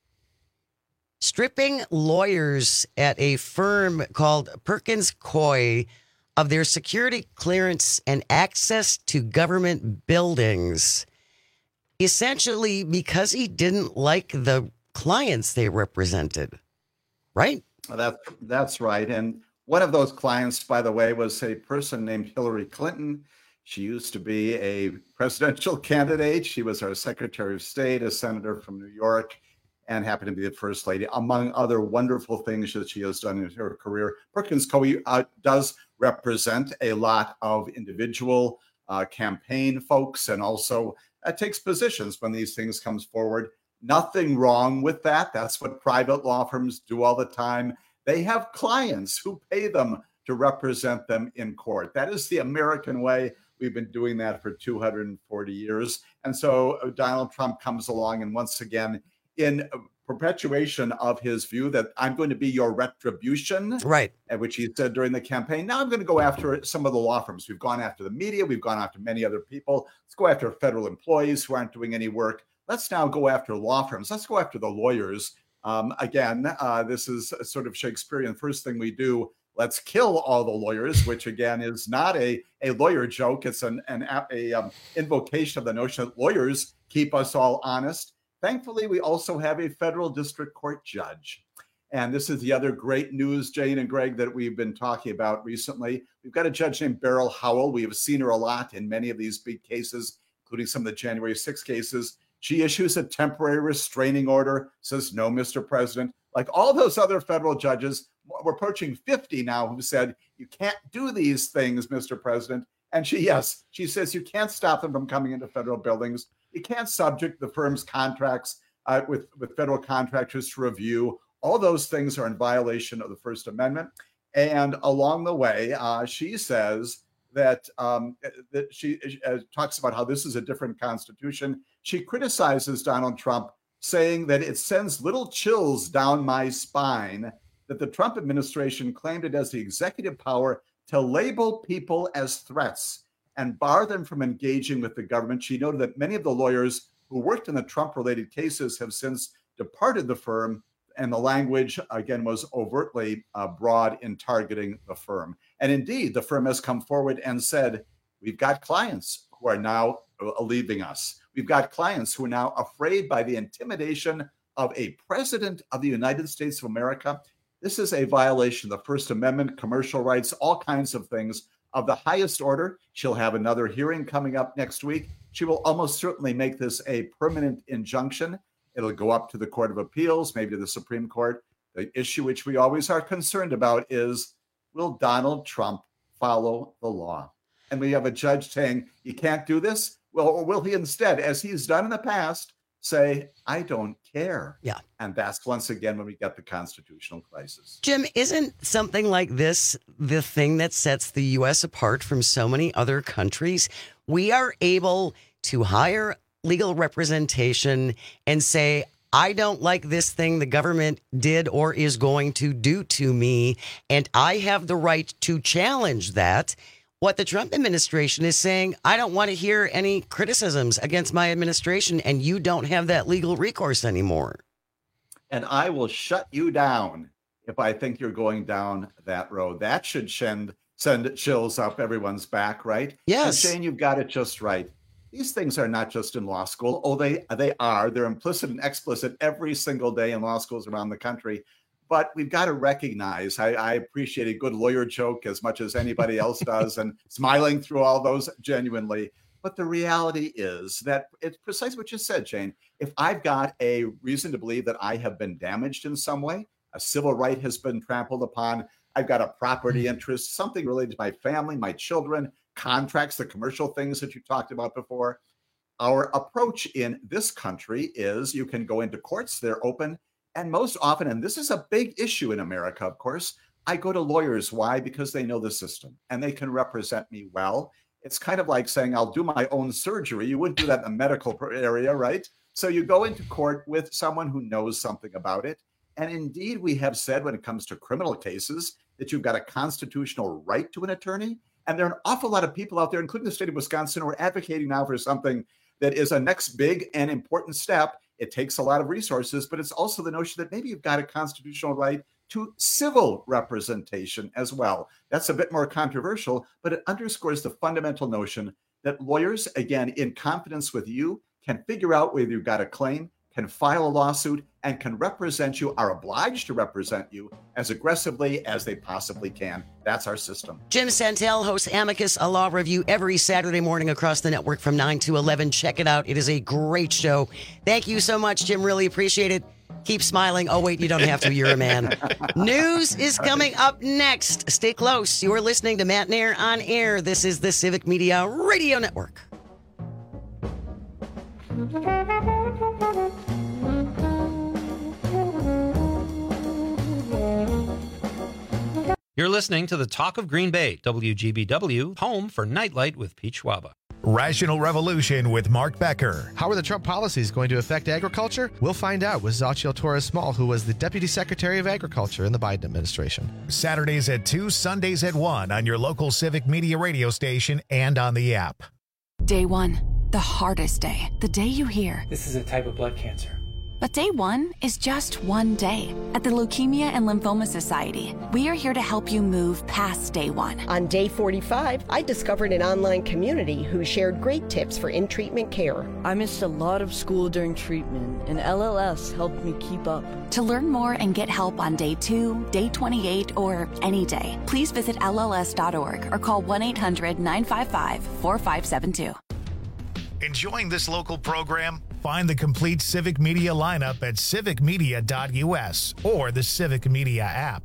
stripping lawyers at a firm called Perkins Coie of their security clearance and access to government buildings, essentially because he didn't like the clients they represented, right? That's, that's right. And one of those clients, by the way, was a person named Hillary Clinton. She used to be a presidential candidate. She was our Secretary of State, a senator from New York, and happened to be the First Lady, among other wonderful things that she has done in her career. Perkins Coie uh, does represent a lot of individual uh, campaign folks, and also uh, takes positions when these things comes forward. Nothing wrong with that. That's what private law firms do all the time. They have clients who pay them to represent them in court. That is the American way. We've been doing that for two hundred forty years. And so uh, Donald Trump comes along, and once again, in perpetuation of his view that I'm going to be your retribution, right? Which he said during the campaign. Now I'm going to go after some of the law firms. We've gone after the media. We've gone after many other people. Let's go after federal employees who aren't doing any work. Let's now go after law firms. Let's go after the lawyers. Um, again, uh, this is sort of Shakespearean. First thing we do let's kill all the lawyers, which again is not a, a lawyer joke. It's an, an a um, invocation of the notion that lawyers keep us all honest. Thankfully, we also have a federal district court judge. And this is the other great news, Jane and Greg, that we've been talking about recently. We've got a judge named Beryl Howell. We have seen her a lot in many of these big cases, including some of the January sixth cases. She issues a temporary restraining order, says, no, Mister President. Like all those other federal judges, we're approaching fifty now who said, you can't do these things, Mister President. And she, yes, she says you can't stop them from coming into federal buildings. You can't subject the firm's contracts uh, with, with federal contractors to review. All those things are in violation of the First Amendment. And along the way, uh, she says that, um, that she uh, talks about how this is a different constitution. She criticizes Donald Trump, saying that it sends little chills down my spine that the Trump administration claimed it as the executive power to label people as threats and bar them from engaging with the government. She noted that many of the lawyers who worked in the Trump-related cases have since departed the firm, and the language, again, was overtly uh, broad in targeting the firm. And indeed, the firm has come forward and said, we've got clients who are now uh, leaving us. We've got clients who are now afraid by the intimidation of a president of the United States of America. This is a violation of the First Amendment, commercial rights, all kinds of things of the highest order. She'll have another hearing coming up next week. She will almost certainly make this a permanent injunction. It'll go up to the Court of Appeals, maybe to the Supreme Court. The issue which we always are concerned about is, will Donald Trump follow the law? And we have a judge saying, you can't do this. Well, or will he instead, as he's done in the past, say, I don't care? Yeah. And that's once again when we get the constitutional crisis. Jim, isn't something like this the thing that sets the U S apart from so many other countries? We are able to hire legal representation and say, I don't like this thing the government did or is going to do to me, and I have the right to challenge that. What the Trump administration is saying, I don't want to hear any criticisms against my administration, and you don't have that legal recourse anymore. And I will shut you down if I think you're going down that road. That should send, send chills up everyone's back, right? Yes. And Shane, you've got it just right. These things are not just in law school. Oh, they they are. They're implicit and explicit every single day in law schools around the country. But we've got to recognize, I, I appreciate a good lawyer joke as much as anybody else does, and smiling through all those genuinely. But the reality is that it's precisely what you said, Jane. If I've got a reason to believe that I have been damaged in some way, a civil right has been trampled upon, I've got a property interest, something related to my family, my children, contracts, the commercial things that you talked about before. Our approach in this country is you can go into courts, they're open. And most often, and this is a big issue in America, of course, I go to lawyers. Why? Because they know the system and they can represent me well. It's kind of like saying, I'll do my own surgery. You wouldn't do that in the medical area, right? So you go into court with someone who knows something about it. And indeed, we have said when it comes to criminal cases that you've got a constitutional right to an attorney. And there are an awful lot of people out there, including the state of Wisconsin, who are advocating now for something that is a next big and important step. It takes a lot of resources, but it's also the notion that maybe you've got a constitutional right to civil representation as well. That's a bit more controversial, but it underscores the fundamental notion that lawyers, again, in confidence with you, can figure out whether you've got a claim, can file a lawsuit, and can represent you, are obliged to represent you as aggressively as they possibly can. That's our system. Jim Santel hosts Amicus, a law review every Saturday morning across the network from nine to eleven. Check it out. It is a great show. Thank you so much, Jim. Really appreciate it. Keep smiling. Oh, wait, you don't have to. You're a man. News is coming up next. Stay close. You're listening to Matt Nair on Air. This is the Civic Media Radio Network. You're listening to the Talk of Green Bay, W G B W, home for Nightlight with Pete Schwaba. Rational Revolution with Mark Becker. How are the Trump policies going to affect agriculture? We'll find out with Xochitl Torres-Small, who was the Deputy Secretary of Agriculture in the Biden administration. Saturdays at two, Sundays at one on your local Civic Media radio station and on the app. Day one, the hardest day. The day you hear, this is a type of blood cancer. But day one is just one day. At the Leukemia and Lymphoma Society, we are here to help you move past day one. On day forty-five, I discovered an online community who shared great tips for in-treatment care. I missed a lot of school during treatment, and L L S helped me keep up. To learn more and get help on day two, day twenty-eight, or any day, please visit L L S dot org or call one eight hundred nine five five four five seven two. Enjoying this local program? Find the complete Civic Media lineup at civic media dot U S or the Civic Media app.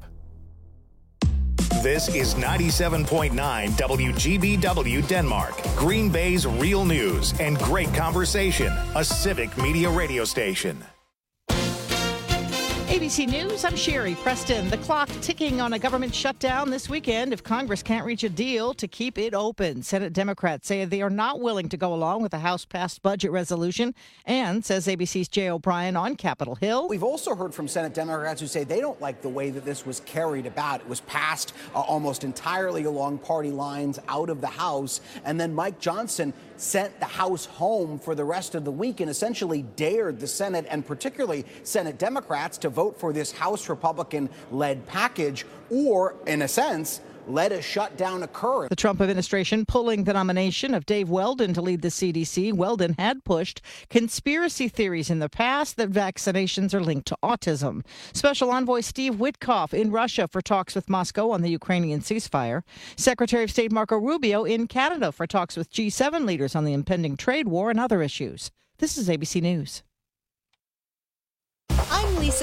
This is ninety-seven point nine W G B W Denmark, Green Bay's real news and great conversation, a Civic Media radio station. A B C News, I'm Sherry Preston. The clock ticking on a government shutdown this weekend if Congress can't reach a deal to keep it open. Senate Democrats say they are not willing to go along with the House-passed budget resolution, and, says A B C's Jay O'Brien on Capitol Hill, we've also heard from Senate Democrats who say they don't like the way that this was carried about. It was passed uh, almost entirely along party lines out of the House, and then Mike Johnson sent the House home for the rest of the week and essentially dared the Senate and particularly Senate Democrats to vote for this House Republican-led package or, in a sense, let a shutdown occur. The Trump administration pulling the nomination of Dave Weldon to lead the C D C. Weldon had pushed conspiracy theories in the past that vaccinations are linked to autism. Special Envoy Steve Witkoff in Russia for talks with Moscow on the Ukrainian ceasefire. Secretary of State Marco Rubio in Canada for talks with G seven leaders on the impending trade war and other issues. This is A B C News. I'm Lisa